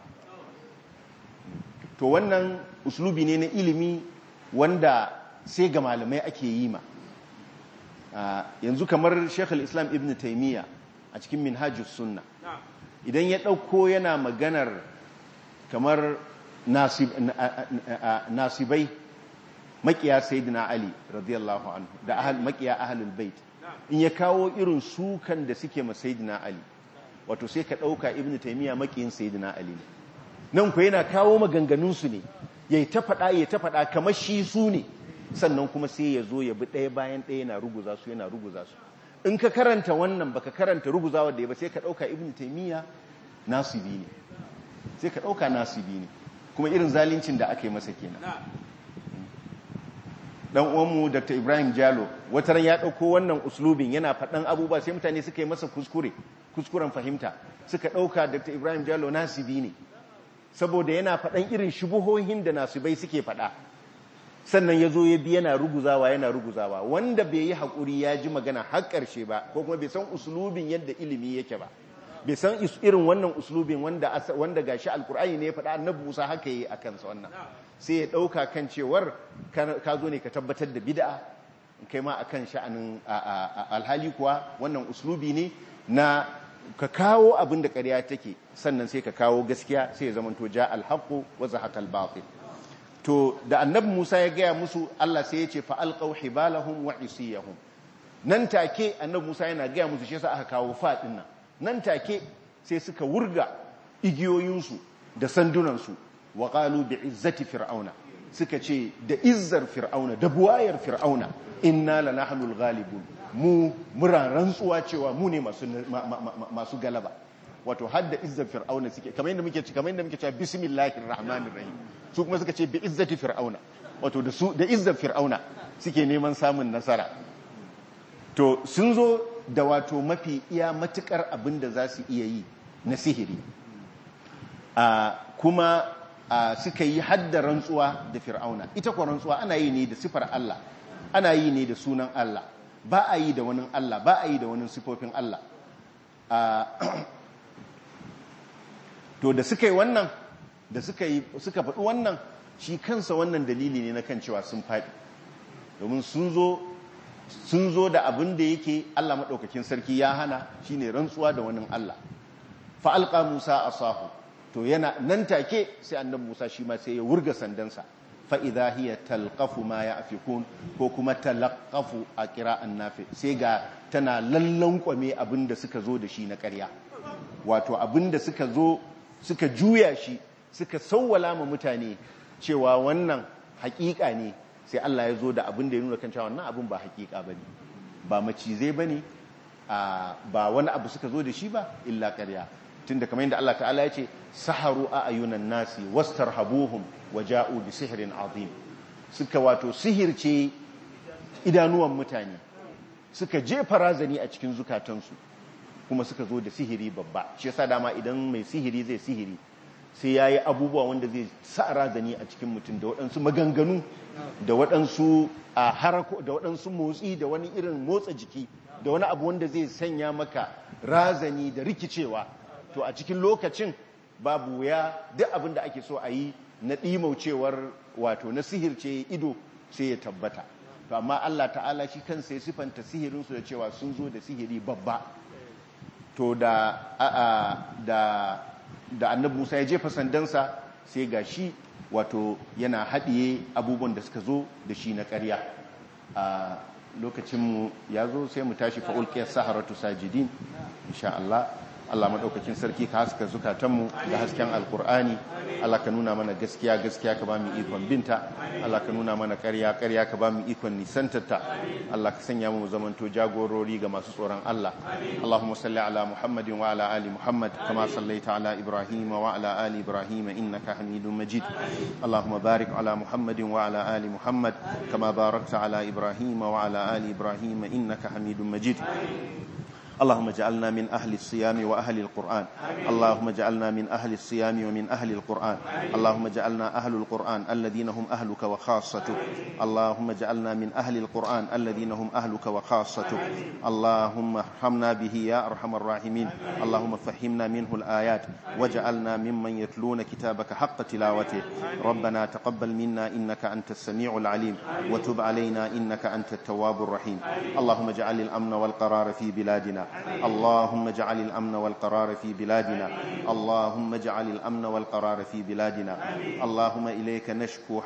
To wannan uslubi ne na ilimi wanda sai ga malamai ake yi ma. Yanzu kamar Sheikh al-Islam Ibn Taymiyyah a cikin Minhajus Sunna idan ya ɗauko yana maganar kamar nasibai makiya Sayyidina Ali radiyallahu anhu da makiya ahlul bait, in ya kawo irin sukan da suke ma Sayyidina Ali, wato sai ka ɗauka Ibn Taymiyyah makiyin Sayyidina Ali ne. Nan ku yana kawo maganganunsu ne ya ta faɗa kamar shi su ne, sannan kuma sai ya zo ya bi ɗaya bayan ɗaya yana ruguza su. In ka karanta wannan baka karanta ruguzawa da ya ba sai ka ɗauka Ibn Taymiyyah nasibi ne, kuma irin zalincin da aka yi masa kenan. Dan uwanmu Dr. Ibrahim Jalo wataran ya ɗauko wannan uslubin yana faɗan abubuwa sai mutane suka yi masa kuskuren fahimta, suka ɗauka Dr. Ibrahim Jalo nasibi ne saboda yana faɗan irin shubuhohin da nasibai suke faɗa, sannan ya zo ya bi yana ruguzawa wanda bai yi haƙuri ya ji magana har ƙarshe ba, ko kuma bai san uslubin yadda ilimi yake ba, bai san irin wannan uslubin wanda gashi alkur'ani ne ya faɗa, annabi Musa haka yi a kansa wannan, sai ya ɗauka kan cewar ka zo ne ka tabbatar da bid'a kai ma akan sha'anin alhali kuwa wannan uslubi ne na ka kawo abin da ƙarya take sannan sai ka kawo gaskiya, sai ya zamanto ja alhaqu wa zahaqa albatil. To da annabi Musa ya gaya musu, Allah sai ya ce fa alqaw hibalahum wa isiyahum, nan take annabi Musa yana gaya musu, shi yasa aka kawo fa din nan take sai suka wurga igiyoyinsu da sandunansu, wa qalu bi izzati fir'auna, suka ce da izzar fir'auna da buwayar fir'auna, inna lanahnul ghalibun, mu mura rantsuwa cewa mu ne masu galaba. Wato hadda izzar fir'auna suke, kamar yadda muke cewa bismillahir rahmanir rahim, su kuma suka ce bi izzati fir'auna, wato da izzar fir'auna suke neman samun nasara. To sun zo da wato mafi iya matukar abin da za su iya yi na sihiri, kuma suka yi hadda rantsuwa da fir'auna. Ita kuwa rantsuwa ana yi ne da sifar Allah, ana yi ne da sunan Allah, ba a yi da wani Allah, ba a yi da wani sifofin Allah. To da suka yi wannan, da suka faɗi wannan, shi kansa wannan dalili ne na kan cewa sun faɗi, domin sun zo da abin da yake Allah maɗaukakin sarki ya hana, shine rantsuwa da wani Allah. Fa'alƙa Musa asahu, to yana nan take sai annabi Musa shi ma sai ya wurga sandansa, fa'iza hiya talqafu ma ya afikun, ko kuma talaqafu a ƙira'an nafi, sai ga tana lallankwame abin da suka zo da shi na ƙarya, wato abin da suka zo suka juya shi, suka sauwala ma mutane cewa wannan haƙiƙa ne, sai Allah ya zo da abin da ya nuna kan cewa wannan abin ba haƙiƙa ba ne, ba macizai ba ne, ba wani abu suka zo da shi ba illa ƙarya. Tun da kamar yadda Allah ta'ala ya ce, saharu a ayyunan nasi wastarhabuhum wa ja'u bi sihirin azim, suka wato sihirce idanuwan mutane, suka jefa razani a cikin zukatansu, kuma suka zo da sihiri babba. Shi yasa dama idan mai sihiri zai sihiri sai ya yi abubuwa wanda zai sa razani a cikin mutum, da waɗansu maganganu, da waɗansu harako, da waɗansu motsi, da wani irin motsa jiki, da wani abu wanda zai sanya maka razani da rikicewa. To a cikin lokacin babu wuya duk abin da ake so a yi na ɗimaucewar wato na sihirce ido sai ya tabbata. To amma Allah ta'ala shi kansa ya sifanta sihirinsu da cewa sun zo da sihiri babba. To da annabi Musa ya jefa sandansa sai ga shi wato yana haɗiye abubuwan da suka zo da shi na ƙarya. A lokacinmu ya zo sai mu tashi fa'ulƙiyar saharatu sajidin insha Allah. Allah maɗaukakin sarki ka haska zukatanmu da hasken alkur'ani. Allah ka nuna mana gaskiya gaskiya ka ba mu ikon binta. Allah ka nuna mana ƙarya ƙarya ka ba mu ikon nisantarta. Allah ka sanya mu zamanto jagorori ga masu tsoron Allah. Allahumma salli ala Muhammadin wa ala ali Muhammad kama sallaita ala Ibrahim wa ala ali Ibrahim innaka Hamidum Majid. Allahumma barik ala Muhammadin wa ala ali Muhammad kama barakta ala Ibrahim wa ala ali Ibrahim innaka Hamidum Majid. اللهم اجعلنا من أهل الصيام وأهل القرآن اللهم اجعلنا من أهل الصيام ومن أهل القرآن اللهم اجعلنا أهل القرآن الذين هم أهلك وخاصتك اللهم اجعلنا من أهل القرآن الذين هم أهلك وخاصتك اللهم ارحمنا به يا أرحم الراحمين اللهم فهمنا منه الآيات واجعلنا ممن يتلون كتابك حق تلاوته ربنا تقبل منا إنك أنت السميع العليم وتب علينا إنك أنت التواب الرحيم اللهم اجعل الأمن والقرار في بلادنا اللهم اجعل الأمن والقرار في بلادنا اللهم اجعل الأمن والقرار في بلادنا اللهم إليك نشكو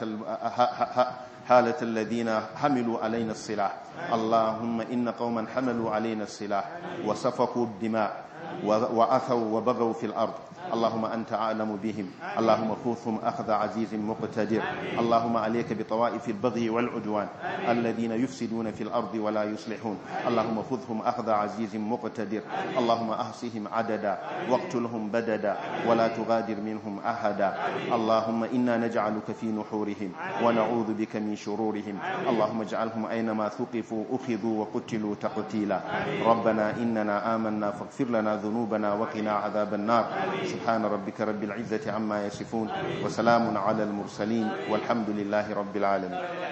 حالة الذين حملوا علينا السلاح اللهم إن قوما حملوا علينا السلاح وسفكوا الدماء وأثوا وبغوا في الأرض اللهم أنت أعلم بهم اللهم خذهم أخذ عزيز مقتدر اللهم عليك بطوائف البغي والعدوان الذين يفسدون في الأرض ولا يصلحون اللهم خذهم أخذ عزيز مقتدر اللهم أحصهم عددا واقتلهم بددا ولا تغادر منهم أحدا اللهم إنا نجعلك في نحورهم ونعوذ بك من شرورهم اللهم اجعلهم أينما ثقفوا أخذوا وقتلوا تقتيلا ربنا إننا آمنا فاغفر لنا ذنوبنا وقنا عذاب النار سبحان ربك رب العزة عما يصفون وسلام على المرسلين والحمد لله رب العالمين